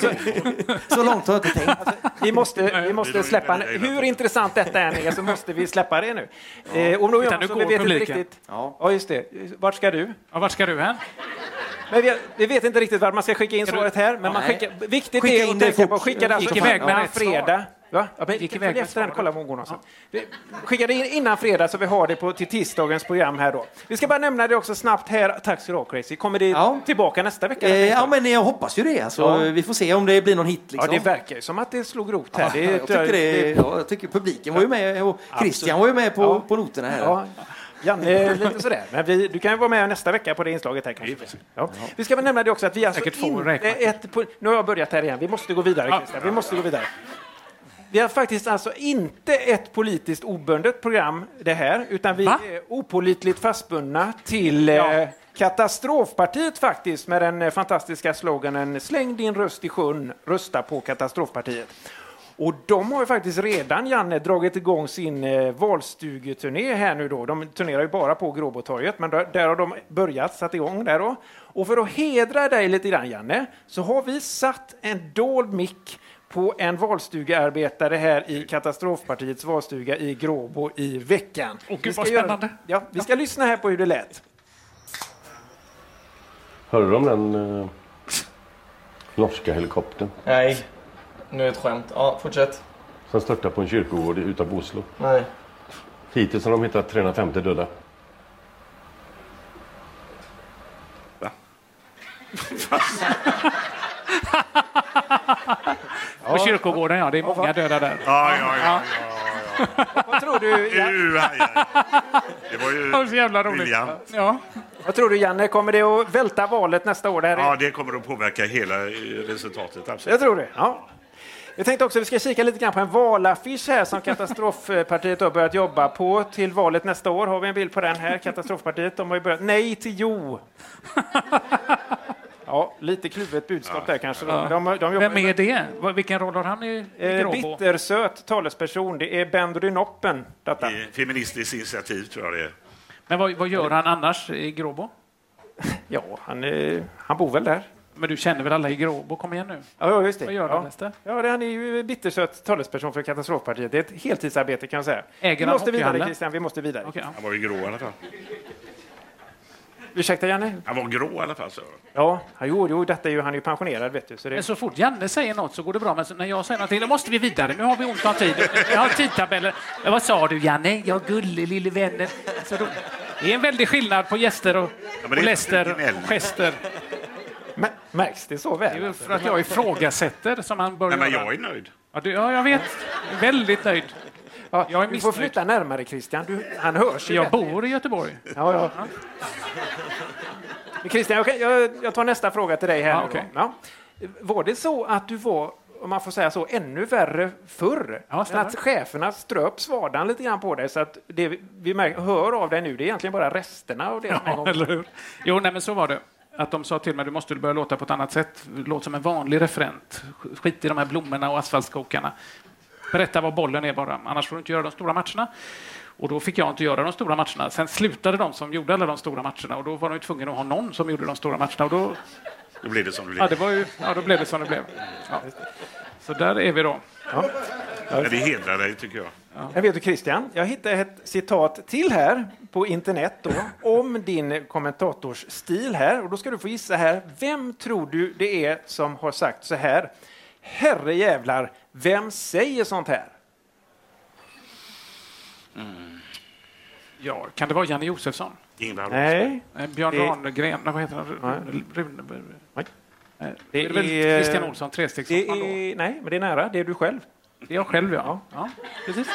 Så långt har jag inte tänkt. Alltså, vi måste, vi måste släppa... Hur intressant detta än är så måste vi släppa det nu. Ja. Eh, om någon nu så går vi vet publiken. Riktigt... Ja. ja, just det. Vart ska du? Ja, vart ska du hen? Men vi, vi vet inte riktigt var man ska skicka in svaret här, men ja, man skickar, viktigt skicka är att tänka på skicka det alltså innan fredag. Va? Ja, men, gick iväg efter den, kolla många alltså. ja. Skicka det in innan fredag så vi har det på, till tisdagens program här då. Vi ska bara nämna det också snabbt här. Tack så du ha, Crazy. Kommer det ja. tillbaka nästa vecka? Eh, ja, men jag hoppas ju det. Alltså, ja. Vi får se om det blir någon hit. Liksom. Ja, det verkar ju som att det slog rot här. Ja, det, jag, tycker det, ja, jag tycker publiken var ju med och Christian var ju med på, ja. på noterna här. Ja. Janne, lite sådär. Men vi, du kan ju vara med nästa vecka på det inslaget här kanske. Ja. Vi ska väl nämna det också att vi alltså inte ett... Nu har jag börjat här igen. Vi måste gå vidare, ja. Christian. Vi måste gå vidare. Vi har faktiskt alltså inte ett politiskt obundet program det här, utan vi Va? är opålitligt fastbundna till ja. eh, Katastrofpartiet faktiskt, med den fantastiska sloganen släng din röst i sjön, rösta på Katastrofpartiet. Och de har ju faktiskt redan, Janne, dragit igång sin eh, valstugeturné här nu då. De turnerar ju bara på Gråbotorget, men där, där har de börjat, satt igång där då. Och för att hedra dig lite grann, Janne, så har vi satt en dold mick på en valstugearbetare här i Katastrofpartiets valstuga i Gråbo i veckan. Och gud, vad spännande. Göra, ja, vi ska ja. lyssna här på hur det lät. Hörde du om den eh, norska helikoptern? Nej. Nu är ett skämt. Ja, fortsätt. Som störtade på en kyrkogård utanför Oslo. Nej. Hittills har de hittat trehundrafemtio döda. På kyrkogården, ja. Det är många döda där. Ja, ja, ja. ja. Vad tror du? Uh, aj, aj. Det var ju det var så jävla roligt. Ja. Vad tror du, Janne? Kommer det att välta valet nästa år? Det här är... Ja, det kommer att påverka hela resultatet. Absolut. Jag tror det, ja. Jag tänkte också att vi ska kika lite grann på en valaffisch här som Katastrofpartiet har börjat jobba på till valet nästa år. Har vi en bild på den här? Katastrofpartiet, de har ju börjat. Nej till jo. Ja, lite kluvet budskap ja. där kanske. Ja. De, de, de Vem är det? Vilken roll har han i, i eh, Bittersöt talesperson. Det är Ben Rynoppen. Detta. Det är feministiskt initiativ tror jag det är. Men vad, vad gör han annars i Gråbo? Ja, han, eh, han bor väl där. Men du känner väl alla i Gråbo? Kom igen nu. Ja, just det. Vad gör ja. han nästa? Ja, det, han är ju bittersöt talesperson för Katastrofpartiet. Det är ett heltidsarbete kan jag säga. Äger vi måste vidare, hockeyhallen? Christian. Vi måste vidare. Okay, ja. Han var ju grå i alla fall. Ursäkta, Janne? Han var grå i alla fall. Så. Ja, jo, jo, detta är ju, han är ju pensionerad, vet du. Så det... Men så fort Janne säger något så går det bra. Men när jag säger någonting, då måste vi vidare. Nu har vi ont om tid. Jag har tidtabeller. Men vad sa du, Janne? Jag gullig lille vännen. Så då... Det är en väldig skillnad på gäster och, ja, och läster och gester. Men, märks det så väl? Det är för att jag ifrågasätter som han börjar. Nej, men jag är nöjd. Ja, du, ja jag vet. Väldigt nöjd. Ja, jag är du får flytta närmare, Christian. Du, han hörs. Jag bor i Göteborg. Ja, ja. ja. Christian, jag, jag, jag tar nästa fråga till dig här. Ja, okay. ja. Var det så att du var, om man får säga så, ännu värre förr? Ja, men att cheferna ströp svadan lite grann på dig så att det vi, vi märker, hör av dig nu, det är egentligen bara resterna av det. Ja, eller hur? Jo, nej, men så var det. Att de sa till mig, du måste börja låta på ett annat sätt. Låt som en vanlig referent. Skit i de här blommorna och asfaltskokarna. Berätta vad bollen är bara, annars får du inte göra de stora matcherna. Och då fick jag inte göra de stora matcherna. Sen slutade de som gjorde alla de stora matcherna och då var de tvungna att ha någon som gjorde de stora matcherna. Och då... då blev det som det blev. Ja, det var ju... ja, då blev det som det blev. Ja. Så där är vi då. Ja. Ja, det hedrar dig, tycker jag. Ja. Jag vet du, Christian, jag hittade ett citat till här på internet då, om din kommentatorssstil här. Och då ska du få gissa här. Vem tror du det är som har sagt så här? Herre jävlar, vem säger sånt här? Mm. Ja, kan det vara Janne Josefsson? Ingvar. Nej. Björn det... Ranegren, vad heter han? Nej. Rune... Nej. Det är, det är väl Christian Olsson, trestegshopparen då? Nej, men det är nära. Det är du själv. Det är jag själv, ja. Ja, precis.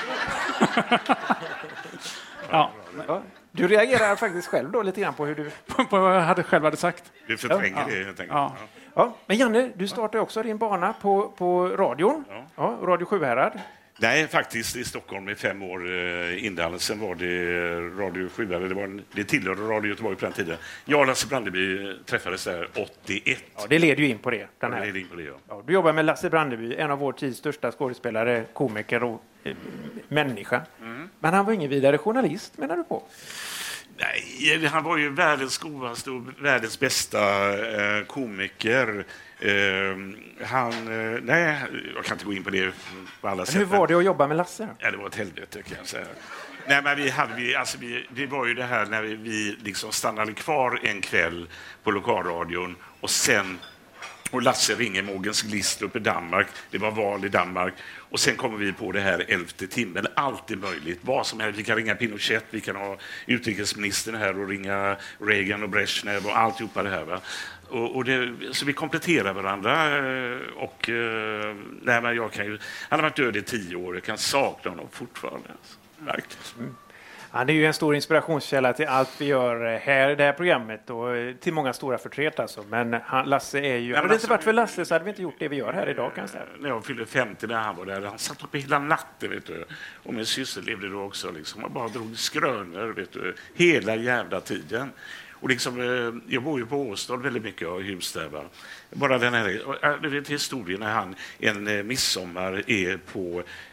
Ja. Ja. Du reagerar faktiskt själv då lite grann på hur du... på vad jag hade själv hade sagt. Du förtränger ja. det helt enkelt. Ja. Ja. Men Janne, du startar också din bana på, på radion. Ja. Ja, Radio Sjuhärad. Nej, faktiskt i Stockholm i fem år innan. Sen var det Radio Sjuhärad. Det, var en, det tillhörde Radio Göteborg på den tiden. Jag och Lasse Brandeby träffades där åttioett. Ja, det leder ju in på det. Den här. Det in på det ja. Ja, du jobbar med Lasse Brandeby, en av vår tids största skådespelare, komiker och eh, människa. Mm. Men han var ingen vidare journalist, menar du på? Nej, han var ju världens godaste och världens bästa eh, komiker. Eh, han, eh, nej, jag kan inte gå in på det på alla sätt. Hur var det att jobba med Lasse? Ja, det var ett helvete kan jag säga. Nej, men vi hade, vi, alltså vi, det var ju det här när vi, vi liksom stannade kvar en kväll på lokalradion och sen och Lasse ringer Mogens Glistrup uppe i Danmark. Det var val i Danmark. Och sen kommer vi på det här elfte timmen. Allt är möjligt. Vad som helst. Vi kan ringa Pinochet, vi kan ha utrikesministern här och ringa Reagan och Brezhnev och alltihopa det här. Va? Och, och det, så vi kompletterar varandra. Och nej, men jag kan ju, han har varit död i tio år. Jag kan sakna honom fortfarande. Verkligen. Mm. Han är ju en stor inspirationskälla till allt vi gör här i det här programmet och till många stora förtret alltså. Men han, Lasse är ju... Hade det inte varit för Lasse så hade vi inte gjort det vi gör här idag kan jag säga. När jag fyllde femtio när han var där, han satt uppe hela natten vet du. Och min syster levde då också liksom. Och bara drog skrönor vet du. Hela jävla tiden. Och liksom, jag bor ju på Åstad väldigt mycket av hus där va. Bara den här, du vet historien när han en midsommar är på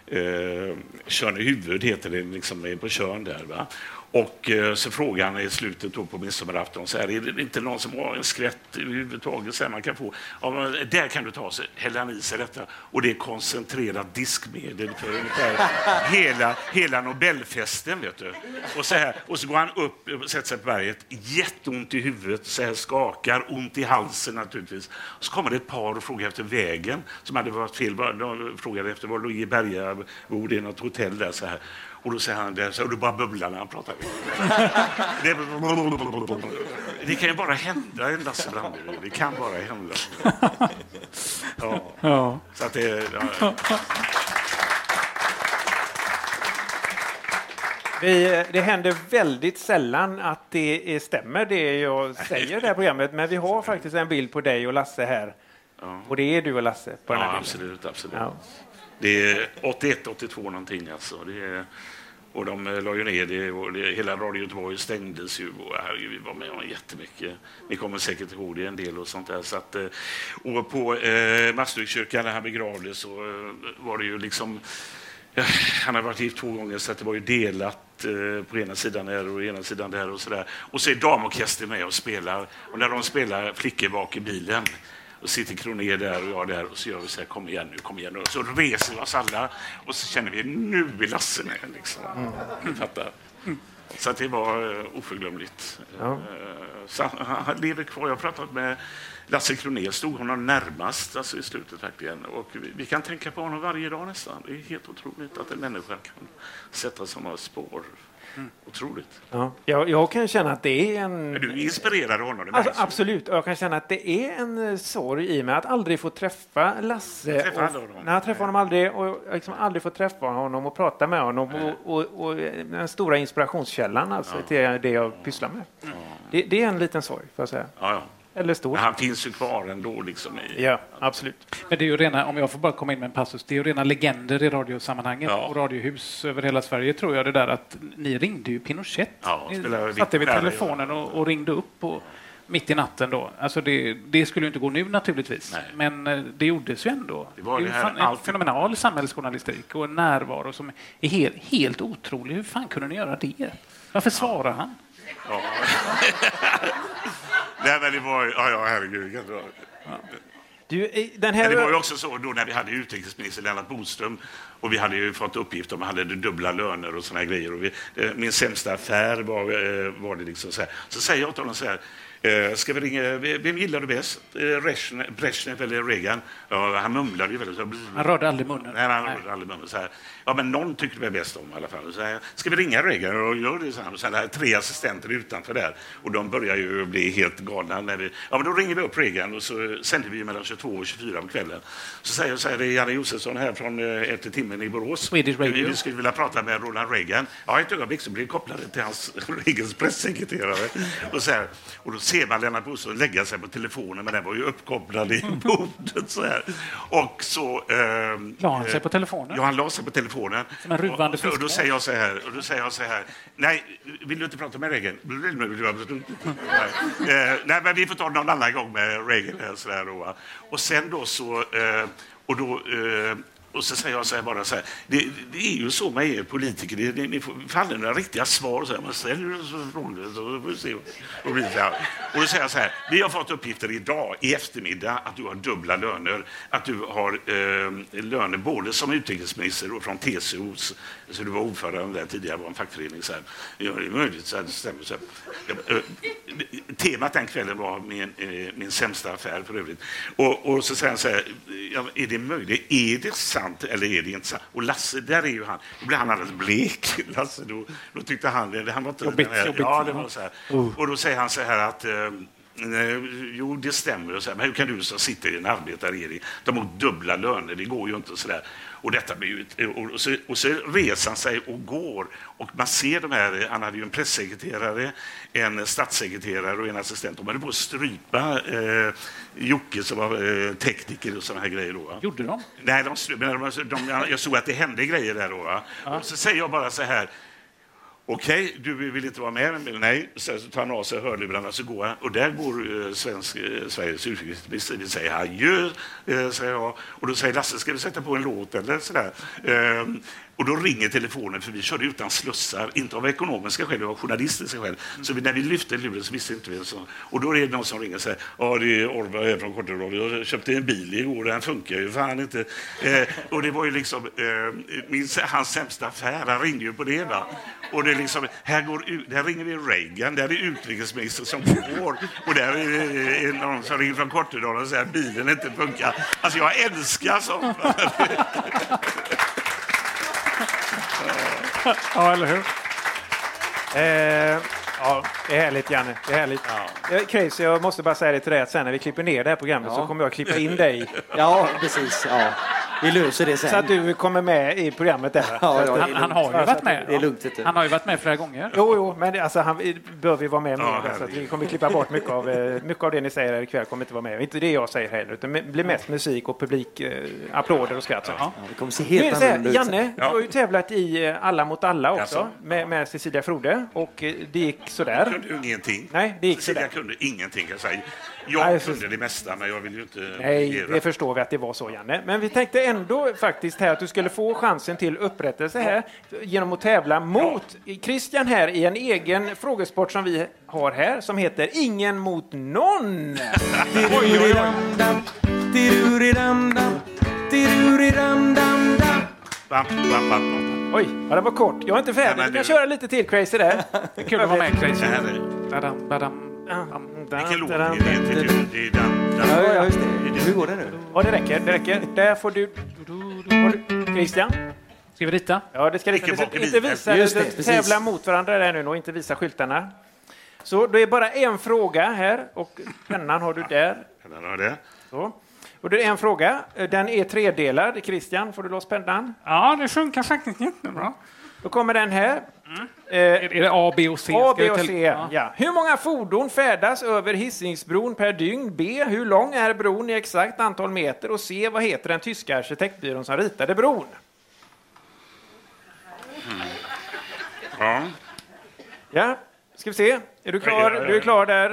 Eh, Tjörn i huvud heter det liksom på Tjörn där. Va? Och eh, så frågar han i slutet då på midsommarafton så här, är det inte någon som har en skvätt överhuvudtaget så här man kan få? Ja, men där kan du ta sig, hälla han i sig detta. Och det är koncentrerat diskmedel för ungefär hela, hela Nobelfesten, vet du. Och så här, och så går han upp och sätter sig på berget, jätteont i huvudet, så här skakar, ont i halsen naturligtvis. Så kommer det ett par och frågar efter vägen som hade varit fel. De frågade efter var låg i Bergabo, det är något hotell där så här. Och då säger han det, så, och då bara bubblar när han pratar. det, det kan ju bara hända en Lasse Brandberg. Det kan bara hända. Ja. Ja. Så att det... Ja. Vi, det händer väldigt sällan att det stämmer det jag säger i det här programmet. Men vi har faktiskt en bild på dig och Lasse här. Ja. Och det är du och Lasse på den här Ja, bilden. absolut, absolut. Ja. Det är åttioett åttiotvå någonting alltså. Det är, och de la ju ner det och det, hela Radio Göteborg stängdes ju och herregud, vi var med om jättemycket. Ni kommer säkert ihåg det en del och sånt där. Så att, och på eh, Masthugskyrkan när han begravdes så eh, var det ju liksom eh, han har varit gift två gånger så att det var ju delat eh, på ena sidan där och ena sidan där och sådär. Och så är damorkester med och spelar och när de spelar Flickor bak i bilen och sitter Kroner där och jag där och så gör vi så här, kom igen nu, kom igen nu. Och så reser vi oss alla och så känner vi, nu är Lasse med liksom. Mm. Fattar. Mm. Så att det var uh, oförglömligt. Ja. Uh, så han, han lever kvar. Jag har pratat med Lasse Kroner, stod honom närmast alltså i slutet verkligen. Och vi, vi kan tänka på honom varje dag nästan. Det är helt otroligt att en människa kan sätta sådana spår. Mm. Otroligt. Ja. Jag, jag kan känna att det är en... Men du inspirerar honom. Alltså, absolut. Jag kan känna att det är en sorg i mig att aldrig få träffa Lasse. Träffa och, nej, jag träffar honom aldrig och liksom aldrig få träffa honom och prata med honom. Och, och, och den stora inspirationskällan alltså, ja. till det jag pysslar med. Ja. Det, det är en liten sorg, får jag säga. Ja, ja. Eller stor. Men han finns ju kvar ändå liksom i... Ja, absolut. Men det är ju rena, om jag får bara komma in med en passus, det är ju rena legender i radiosammanhanget ja. och radiohus över hela Sverige tror jag det där att ni ringde ju Pinochet. Ja, ni satte vid telefonen och, och ringde upp och mitt i natten då. Alltså det, det skulle ju inte gå nu naturligtvis. Nej. Men det gjordes ju ändå. Det var det, det är ju en alltid. fenomenal samhällsjournalistik och en närvaro som är helt, helt otrolig. Hur fan kunde ni göra det? Varför svarar han? Ja. Nej, men det var ja, ja herregud. Ja. Du, den här... Det var ju också så då när vi hade utrikesminister Lennart Bodström och vi hade ju fått uppgift om att han hade dubbla löner och såna här grejer. Och vi, min sämsta affär var, var det liksom så här. Så säger jag till honom så här, ska vi ringa, vem gillar du bäst? Brezhnev eller Reagan? Ja, han mumlade ju väldigt. Han rörde aldrig munnen. Nej, han rörde aldrig munnen. Så här. Ja, men någon tyckte vi bäst om i alla fall. Så här, ska vi ringa Reagan? Och gör det så här. Och så här, tre assistenter utanför där. Och de börjar ju bli helt galna. När vi, ja, men då ringer vi upp Reagan och så sänder vi mellan tjugotvå och tjugofyra på kvällen. Så säger jag så här, det är Janne Josefsson här från Efter timmen i Borås. Swedish Radio. Vi skulle vilja prata med Ronald Reagan. Ja, ett ögonblick så blir kopplade till hans Reagans pressekreterare. Och så här, och då ser man Lennart Bodström lägga sig på telefonen, men den var ju uppkopplad i bordet så här. Och så... Eh, la han sig på telefonen? Ja, han la sig på telefonen. Som en ruvande och, och då säger jag så här, och då säger jag så här, nej, vill du inte prata med Reagan? nej. Eh, nej, men vi får ta någon annan gång med Reagan. Så där då. Och sen då så... Eh, och då... Eh, Och så säger jag så här bara så här, det, det är ju så med er politiker, det, det, ni får faller några riktiga svar så här, man ställer så frågor så får vi se och blir så här. Och då säger jag så här, vi har fått uppgifter idag i eftermiddag att du har dubbla löner, att du har eh, löner både som utrikesminister och från T C O, så du var ordförande där tidigare, var en fackförening så här. Ja, det är möjligt så här, det stämmer så här. Ja, eh, temat den kvällen var min, eh, min sämsta affär för övrigt. Och, och så säger han så här, ja, är det möjligt? Är det sant eller är det inte sant? Och Lasse, där är ju han. Då blev han alldeles blek. Lasse, då, då tyckte han, han var inte jobbigt, den här, jobbigt. ja, det var så här. Uh. Och då säger han så här att eh, jo, det stämmer. Och så här, men hur kan du som sitter i en arbetarregering ta emot dubbla löner? Det går ju inte så där. Och detta blir ju, och så, och så reser han sig och går. Och man ser de här, han hade ju en pressekreterare, en statssekreterare och en assistent. De hade på att strypa eh, Jocke som var eh, tekniker och såna här grejer då. Va? Gjorde de? Nej, de, de, de, jag såg att det hände grejer där då. Va? Ja. Och så säger jag bara så här, Okej, du vill inte vara med? Nej, så tar han av sig hörlurarna så går han. Och där går eh, svensk, eh, Sveriges utrikesminister. Det säger adjö, eh, säger jag. Och då säger Lasse, ska du sätta på en låt eller sådär? Eh, och då ringer telefonen, för vi körde utan slussar. Inte av ekonomiska skäl, av journalistiska skäl. Så vi, när vi lyfte luren så visste inte vi. Så. Och då är det någon som ringer och säger, ja det är Orvar här från Kortedal. Jag köpte en bil igår, den funkar ju fan inte. Eh, och det var ju liksom eh, min, hans sämsta affär, han ringde ju på det va. Och det är liksom, här, går, där ringer vi Reagan, där är utrikesministern som går. Och där är någon som ringer från Kortedal och säger att bilen inte funkar. Alltså jag älskar sånt. Ja, eller hur? Eh, ja, det är härligt, Janne. Det är härligt. Ja. Crazy, jag måste bara säga det till dig att sen när vi klipper ner det här programmet ja. så kommer jag klippa in dig. Ja, precis. Ja. Vi löser det sen. Så att du kommer med i programmet där. Ja, ja, han, han har ju varit med. Det är lugnt. Han har ju varit med flera gånger. Jo, jo, men det, alltså, han bör vi vara med med. Ja, så att vi kommer klippa bort mycket av, mycket av det ni säger här ikväll kommer inte vara med. Inte det jag säger heller, utan det blir mest musik och publik, eh, applåder och skratt. Ja. Ja, det kommer se helt annorlunda ut. Janne, du har ju tävlat i Alla mot alla också, alltså. med, med Cecilia Frode. Och det gick sådär. Jag kunde ingenting. Nej, det gick Cecilia sådär. kunde ingenting, kan jag säga. Jag Nej, kunde så... det mesta, men jag vill ju inte... Nej, ge det förstår vi att det var så, Janne. Men vi tänkte ändå faktiskt här att du skulle få chansen till upprättelse här genom att tävla mot ja. Christian här i en egen frågesport som vi har här som heter Ingen mot någon. oj, oj, oj. Oj, ja, det var kort. Jag är inte färdig. Du kan köra lite till, Crazy där. Det är kul att vara med, Crazy. Badam, badam. Vilken låt är det? Ja, ja, just det. Hur går det nu? Ja, det räcker. Det räcker. Där får du... Christian? Ska vi rita? Ja, det ska rita. Inte, inte visa, just det, det, tävla mot varandra där nu och inte visa skyltarna. Så det är bara en fråga här och pennan har du där. Pennan har det. Så. Och det är en fråga. Den är tredelad. Christian, får du loss pennan? Ja, det funkar faktiskt jättebra. Då kommer den här. Mm. Eh, är det A, B och C? A, B och C, ja. ja. Hur många fordon färdas över Hisingsbron per dygn? B. Hur lång är bron i exakt antal meter? Och C. Vad heter den tyska arkitektbyrån som ritade bron? Mm. Ja. Ja, ska vi se. Är du klar? Du är klar där.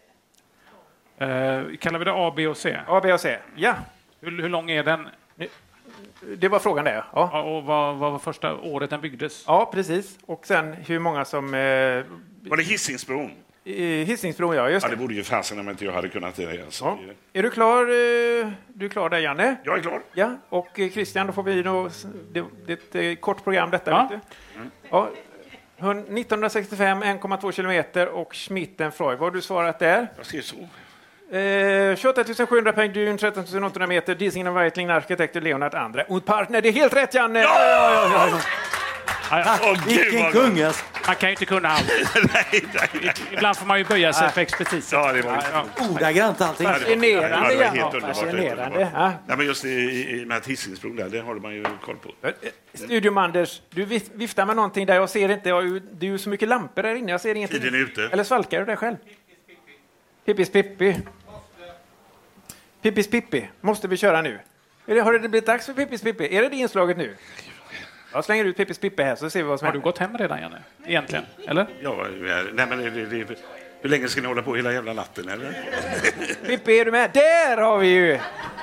Uh, kallar vi det A, B och C? A, B och C, ja. Hur, hur lång är den? Det var frågan där, ja. ja och vad, vad var första året den byggdes? Ja, precis. Och sen hur många som... Eh, var det Hisingsbron? Hisingsbron, ja, just det. Ja, det borde ju fasen om inte jag hade kunnat det. Alltså. Ja. Är du klar? Eh, du är klar där, Janne? Jag är klar. Ja, och eh, Christian, då får vi nog... Det, det är ett eh, kort program detta, ja. vet du? Mm. Ja. nittonhundrasextiofem, en komma två kilometer och Schmitten Freud. Vad har du svarat där? Jag skrev så. Eh, tjugoåtta tusen sjuhundra poäng dygn, tretton tusen åttahundra meter, Diesingen och Weitling, arkitekter Leonard Andra. Och partner, det är helt rätt, Janne! Ja! Ja, ja, ja, ja. Oh, vilken kung! Alltså. Han kan ju inte kunna allt. nej, nej. Ibland får man ju böja sig för expertisen. Ja, det var ja, ja. Ordagrant allting. Fascinerande, ja. Det var helt Fascinerande. Ja. Nej, men just i, i, i med ett Hisingsbron där, det håller man ju koll på. Studium Anders, du viftar med någonting där. Jag ser inte, det är ju så mycket lampor där inne. Jag ser ingenting. Tiden är ute. Eller svalkar du det själv? Pippis Pippi. Pippis Pippi. Måste vi köra nu? Är det, har det blivit dags för Pippis Pippi? Är det det inslaget nu? Jag slänger ut Pippis Pippi här så ser vi vad som har händer. du gått hem redan, Janne? Egentligen, eller? Ja, nej, men det, det, det, hur länge ska ni hålla på hela jävla natten, eller? Pippi, är du med? Där har vi ju!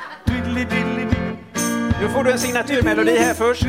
Nu får du en signaturmelodi här först.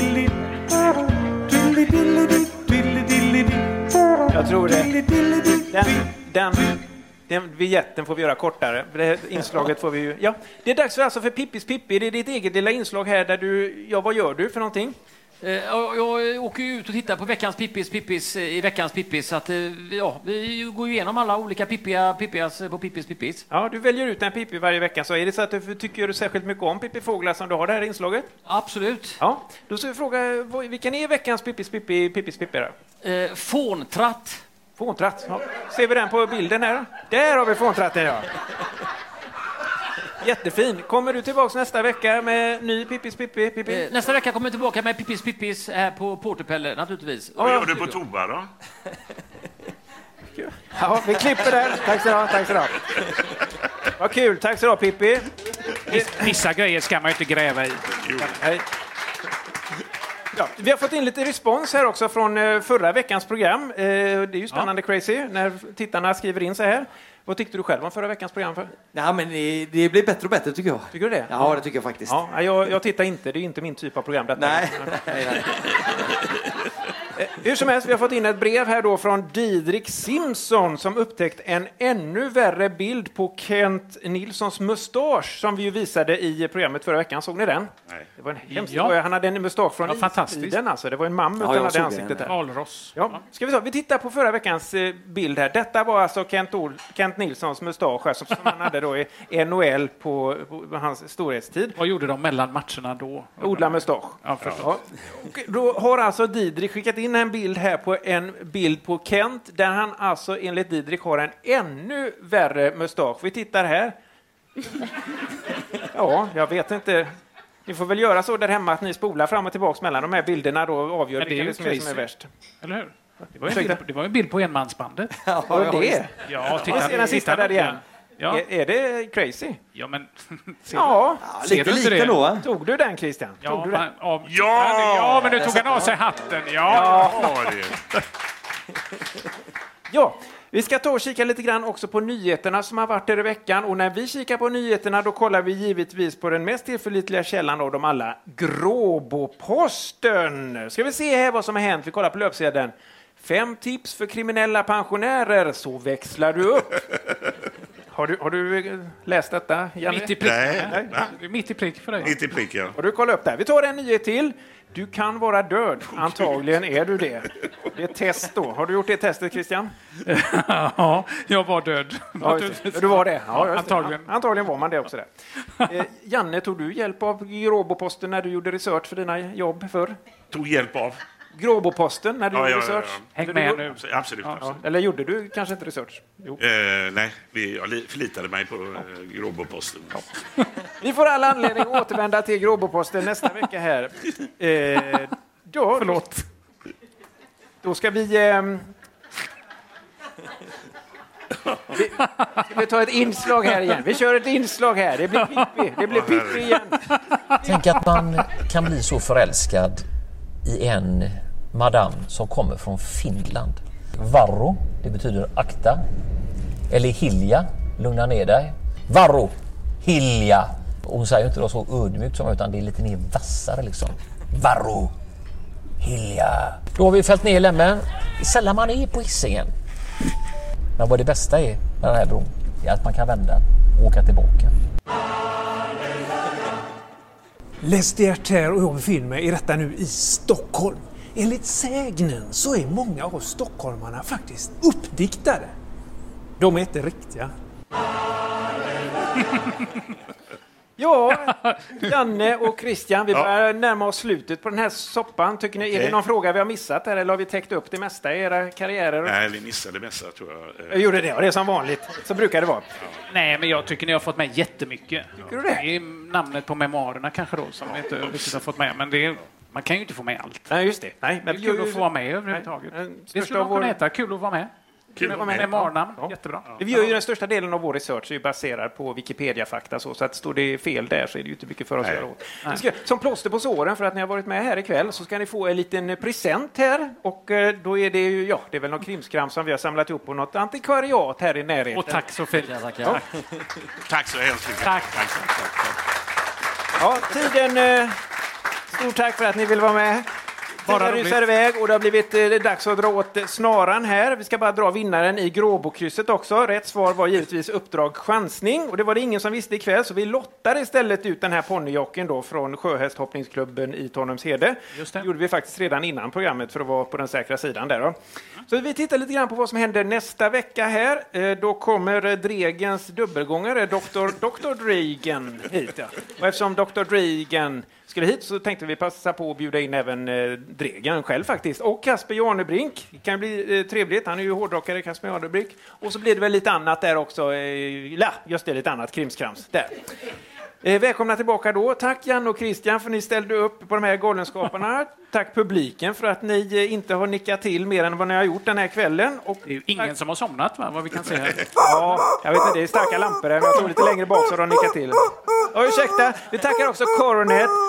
Jag tror det. Den, den, den vignetten får vi göra kortare. Det här inslaget får vi ju... Ja, det är dags för, alltså för Pippis Pippi. Det är ditt eget lilla inslag här där du... Ja, vad gör du för någonting? Eh, jag, jag åker ut och tittar på veckans Pippis Pippis i veckans Pippis. Så att, eh, ja, vi går igenom alla olika Pippia, Pippias på Pippis Pippis. Ja, du väljer ut en Pippi varje vecka. Så är det så att du tycker särskilt mycket om Pippi Fåglar som du har det här inslaget? Absolut. Ja, då ska vi fråga, vilken är veckans Pippis Pippi, Pippis Pippi då? Eh, fåntratt. Fåntratt, ja. Ser vi den på bilden här? Där har vi fåntratten, ja. Jättefin. Kommer du tillbaka nästa vecka med ny Pippis Pippi? Pippi? Eh, nästa vecka kommer jag tillbaka med Pippis Pippis här på Porterpelle, naturligtvis. Vad gör du på toa då? Ja, vi klipper där. Tack så du tack så du Vad kul. Tack så du Pippi. Vissa grejer ska man ju inte gräva i. Nej. Ja, vi har fått in lite respons här också från eh, förra veckans program. Eh, det är ju spännande ja. crazy när tittarna skriver in så här. Vad tyckte du själv om förra veckans program? För? Ja, men det, det blir bättre och bättre tycker jag. Tycker du det? Ja, det tycker jag faktiskt. Ja, jag, jag tittar inte, det är inte min typ av program. Detta. Nej. nej, nej. Hur som helst, vi har fått in ett brev här då från Didrik Simpson som upptäckt en ännu värre bild på Kent Nilssons mustasch som vi ju visade i programmet förra veckan. Såg ni den? Nej. Det var en hemskt ja. Han hade en mustasch från ja, istiden alltså. Det var en mammut ja, han hade ansiktet där. Alros. Ja. Ska vi, så, vi tittar på förra veckans eh, bild här. Detta var alltså Kent, Ol, Kent Nilssons mustasch här, som, som han hade då i N H L på, på hans storhetstid. Vad gjorde de mellan matcherna då? Odla mustasch. Ja, ja. Och då har alltså Didrik skickat in en bild här på en bild på Kent där han alltså enligt Didrik har en ännu värre mustasch. Vi tittar här. Ja, jag vet inte. Ni får väl göra så där hemma att ni spolar fram och tillbaka mellan de här bilderna då och avgör vilka det är som är, som är värst. Eller hur? Det var, en bild, det var en bild på enmansbandet. Ja, var det det? Ja, titta. Och se den sista där igen. Ja. Är, är det crazy? Ja, men... ja, ja lite lite då. Tog du den, Christian? Ja, Tog du den? Man, ja, ja, men nu tog han av sig hatten. Ja, ja. det. Ja, vi ska ta och kika lite grann också på nyheterna som har varit där i veckan. Och när vi kikar på nyheterna då kollar vi givetvis på den mest tillförlitliga källan av dem alla, Gråboposten. Ska vi se här vad som har hänt. Vi kollar på löpsedeln. Fem tips för kriminella pensionärer, så växlar du upp. Har du, har du läst detta, Janne? Mitt i prick. Nej, Nej. Nej. Mitt i prick för dig. Mitt i prick, ja. Har du kollat upp det här? Vi tar en nyhet till. Du kan vara död. Antagligen är du det. Det är ett test då. Har du gjort det testet, Christian? Ja, jag var död. Ja, du var det? Ja, antagligen. Ja, antagligen var man det också. Där. Eh, Janne, tog du hjälp av Gråboposten när du gjorde research för dina jobb förr? Tog hjälp av? Gråboposten när du ja, gjorde ja, research? Ja, ja. Häng med du, nu. Absolut. absolut. Ja, eller gjorde du kanske inte research? Jo. Eh, nej, vi, jag förlitade mig på eh, Gråboposten. Ja. Vi får alla anledning att återvända till Gråboposten nästa vecka här. Eh, då, Förlåt. Då ska vi... Eh, vi, ska vi ta ett inslag här igen. Vi kör ett inslag här. Det blir Pippi. Det blir Pippi igen. Tänk att man kan bli så förälskad i en madam som kommer från Finland. Varro, det betyder akta. Eller Hilja, lugna ner dig. Varro, Hilja. Och hon säger inte då så ödmjukt som utan det är lite mer vassare liksom. Varro, Hilja. Då har vi fällt ner lämmen. Sällan man är på Hisingen. Men vad det bästa är med den här bron är att man kan vända och åka tillbaka. Lestert här och jag befinner mig i detta nu i Stockholm. Enligt sägnen så är många av stockholmarna faktiskt uppdiktade. De är inte riktiga. Ja, Janne och Christian, vi börjar närma oss slutet på den här soppan. Tycker ni, är det någon fråga vi har missat här eller har vi täckt upp det mesta i era karriärer? Nej, vi missade det mesta tror jag. Jag gjorde det och det är som vanligt. Så brukar det vara. Ja. Nej, men jag tycker ni har fått med jättemycket. Tycker du det? Det är namnet på memoarerna kanske då som vi inte riktigt har fått med. Men det är, man kan ju inte få med allt. Nej, just det. Nej, men det är kul att få vara med överhuvudtaget. Nej, det skulle man kunna heta. Kul att vara med. Kul att vara med. Memoarnamn. Ja. Jättebra. Ja. Vi gör ju den största delen av vår research är baserad på Wikipedia-fakta. Så, så att står det fel där så är det ju inte mycket för oss att göra åt. Ska, som plåster på såren för att ni har varit med här ikväll så ska ni få en liten present här. Och eh, då är det ju, ja, det är väl någon krimskram som vi har samlat ihop på något antikvariat här i närheten. Och tack så fint. Ja, tack. Ja. Tack så hemskt mycket. Tack. Tack, tack, tack, tack. Ja, tiden... Eh, stort tack för att ni vill vara med. Bara rusar iväg och det har blivit eh, dags att dra åt snaran här. Vi ska bara dra vinnaren i Gråbokrysset också. Rätt svar var givetvis uppdrag chansning och det var det ingen som visste ikväll så vi lottar istället ut den här ponnyjocken då från Sjöhästhoppningsklubben i Tanumshede. Just det. Det gjorde vi faktiskt redan innan programmet för att vara på den säkra sidan där då. Så vi tittar lite grann på vad som händer nästa vecka här. Eh, då kommer Dregens dubbelgångare doktor doktor Dregen hit. Ja. Och eftersom doktor Dregen skulle hit så tänkte vi passa på att bjuda in även eh, Dregen själv faktiskt. Och Kasper Janebrink. Det kan bli eh, trevligt. Han är ju hårdrockare, Kasper Janebrink. Och så blir det väl lite annat där också. Eh, ja, just det, lite annat krimskrams. Där. Eh, välkomna tillbaka då. Tack Jan och Christian för att ni ställde upp på de här galenskaperna. Tack publiken för att ni eh, inte har nickat till mer än vad ni har gjort den här kvällen. Och det är ju ingen som har somnat va? Vad vi kan se här. Ja, jag vet inte, det är starka lampor här. Men jag tror lite längre bak så har de nickat till. Och ursäkta, vi tackar också Coronet.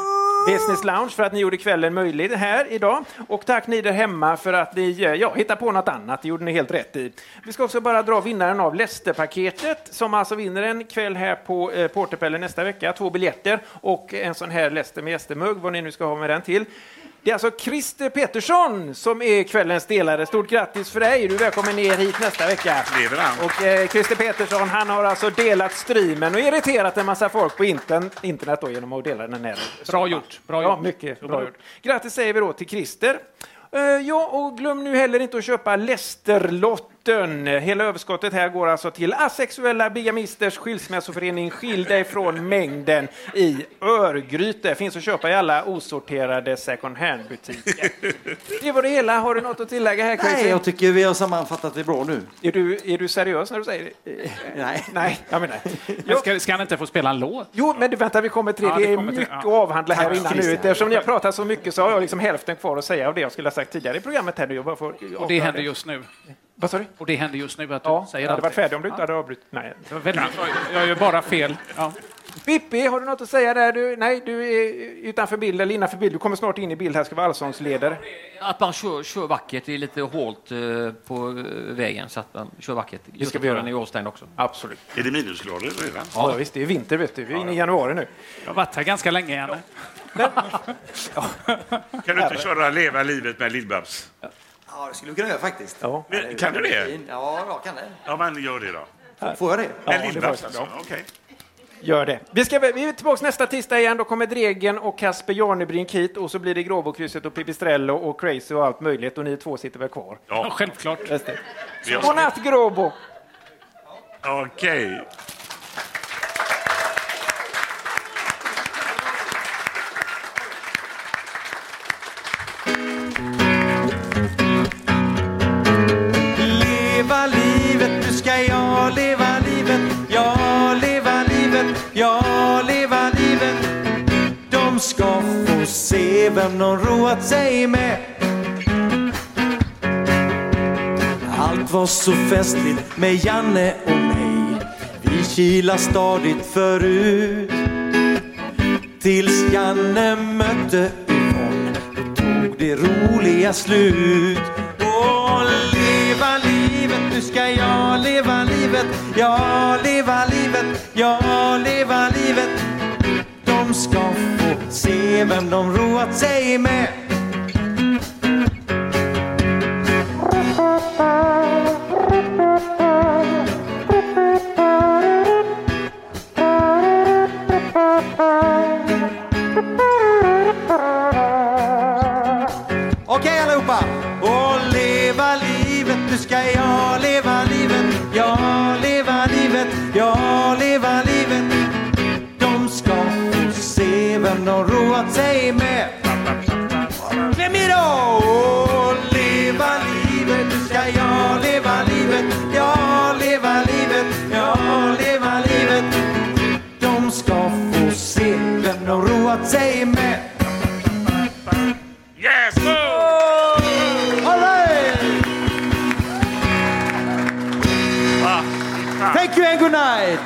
Business Lounge för att ni gjorde kvällen möjlig här idag. Och tack ni där hemma för att ni ja, hittar på något annat. Det gjorde ni helt rätt i. Vi ska också bara dra vinnaren av Leicester-paketet som alltså vinner en kväll här på eh, Porterpelle nästa vecka. Två biljetter och en sån här Leicester med gästermugg, vad ni nu ska ha med den till. Det är alltså Christer Petersson som är kvällens delare. Stort grattis för dig. Du är välkommen ner hit nästa vecka. Lever han? Och eh, Christer Petersson, han har alltså delat streamen och irriterat en massa folk på intern, internet då, genom att dela den här. Bra gjort. Bra ja, gjort. mycket bra gjort. Grattis säger vi då till Christer. Uh, ja, och glöm nu heller inte att köpa Leicester-lotten. Hela överskottet här går alltså till asexuella bigamisters skilsmässoförening Skilda ifrån mängden i Örgryte. Finns att köpa i alla osorterade second hand-butiker. Det var det hela. Har du något att tillägga här, Crazy? Nej, jag tycker vi har sammanfattat det bra nu. Är du, är du seriös när du säger det? Nej. Nej, jag menar. Men ska, ska han inte få spela en låt? Jo, men vänta, vi kommer till det. Ja, det det är kommer till- mycket ja. att avhandla här Tack, innan nu. Christian. Eftersom ni har pratat så mycket så har jag liksom hälften kvar att säga av det jag skulle ha sagt tidigare i programmet här nu. Jag bara får Och det händer just nu. Vad sa du? Och det händer just nu att du Ja, säger jag hade varit allting. färdig om du inte hade avbrutit. Nej. Det var väldigt bra. Jag gör bara fel. Ja. Pippi, har du något att säga där? Du, nej, du är utanför bild eller innanför bild. Du kommer snart in i bild. Här ska vara allsångsledare. Att man kör, kör vackert, det är lite hålt eh, på eh, vägen så att man kör vackert. Det ska vi göra. Den är avstängd också. Absolut. Är det minusgrader redan? Ja, visst, det är vinter vet du. Vi är inne i januari nu. Jag har varit här ganska länge igen. Kan du inte köra Leva livet med Lill-Babs? Ja, det skulle du kunna göra faktiskt. Ja. Men, kan du det? Ja, jag kan det. Ja, men gör det då. Får jag det? Med Ja, Lill-Babs det alltså? får Okej. Gör det. Vi, ska, vi är tillbaka nästa tisdag igen. Då kommer Dregen och Kasper Jarnebrink hit. Och så blir det Gråbokrysset och Pipistrello och Crazy och allt möjligt. Och ni två sitter väl kvar. Ja, självklart. Just det. Vi har- God natt, Gråbo! Okej. Leva livet, nu ska jag leva livet. Ja, leva livet, ja, leva livet. De ska få se vem de roat sig med. Allt var så festligt med Janne och mig. Vi kilade stadigt förut. Tills Janne mötte Yvonne, då tog det roliga slut. Åh, leva livet, nu ska jag leva livet. Ja, leva livet, ja, leva livet. De ska få se vem de roat sig med. Okej allihopa! Och leva livet, nu ska jag leva livet. Ja, leva livet, ja, leva livet. De ska få se vem de roat sig med. Kläm i då! Och leva livet, nu ska jag leva livet. Ja, leva livet, ja, leva livet. De ska få se vem de roat sig med. Yes! All right! Thank you and good night!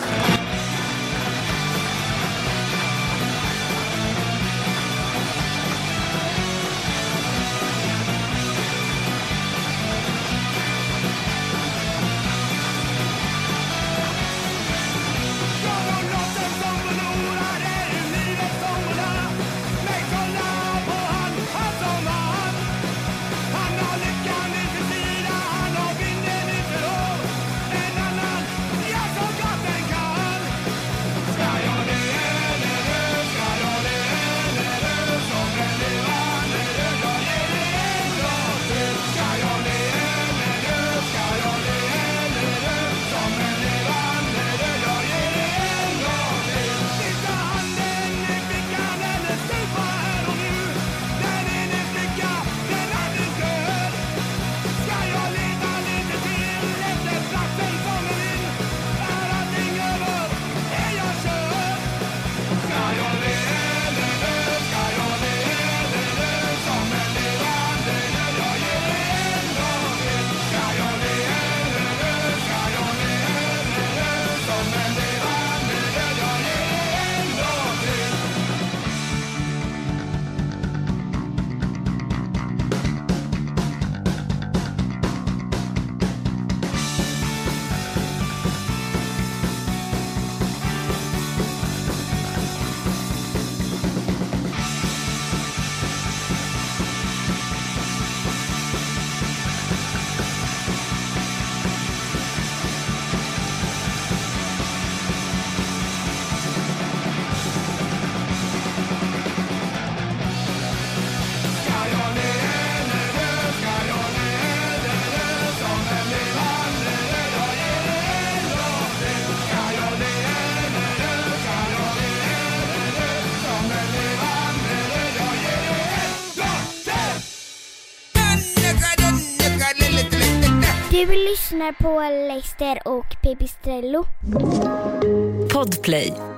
En annan, jag som gatten kan. Du lyssnar på Leicester och Pipistrello. Podplay.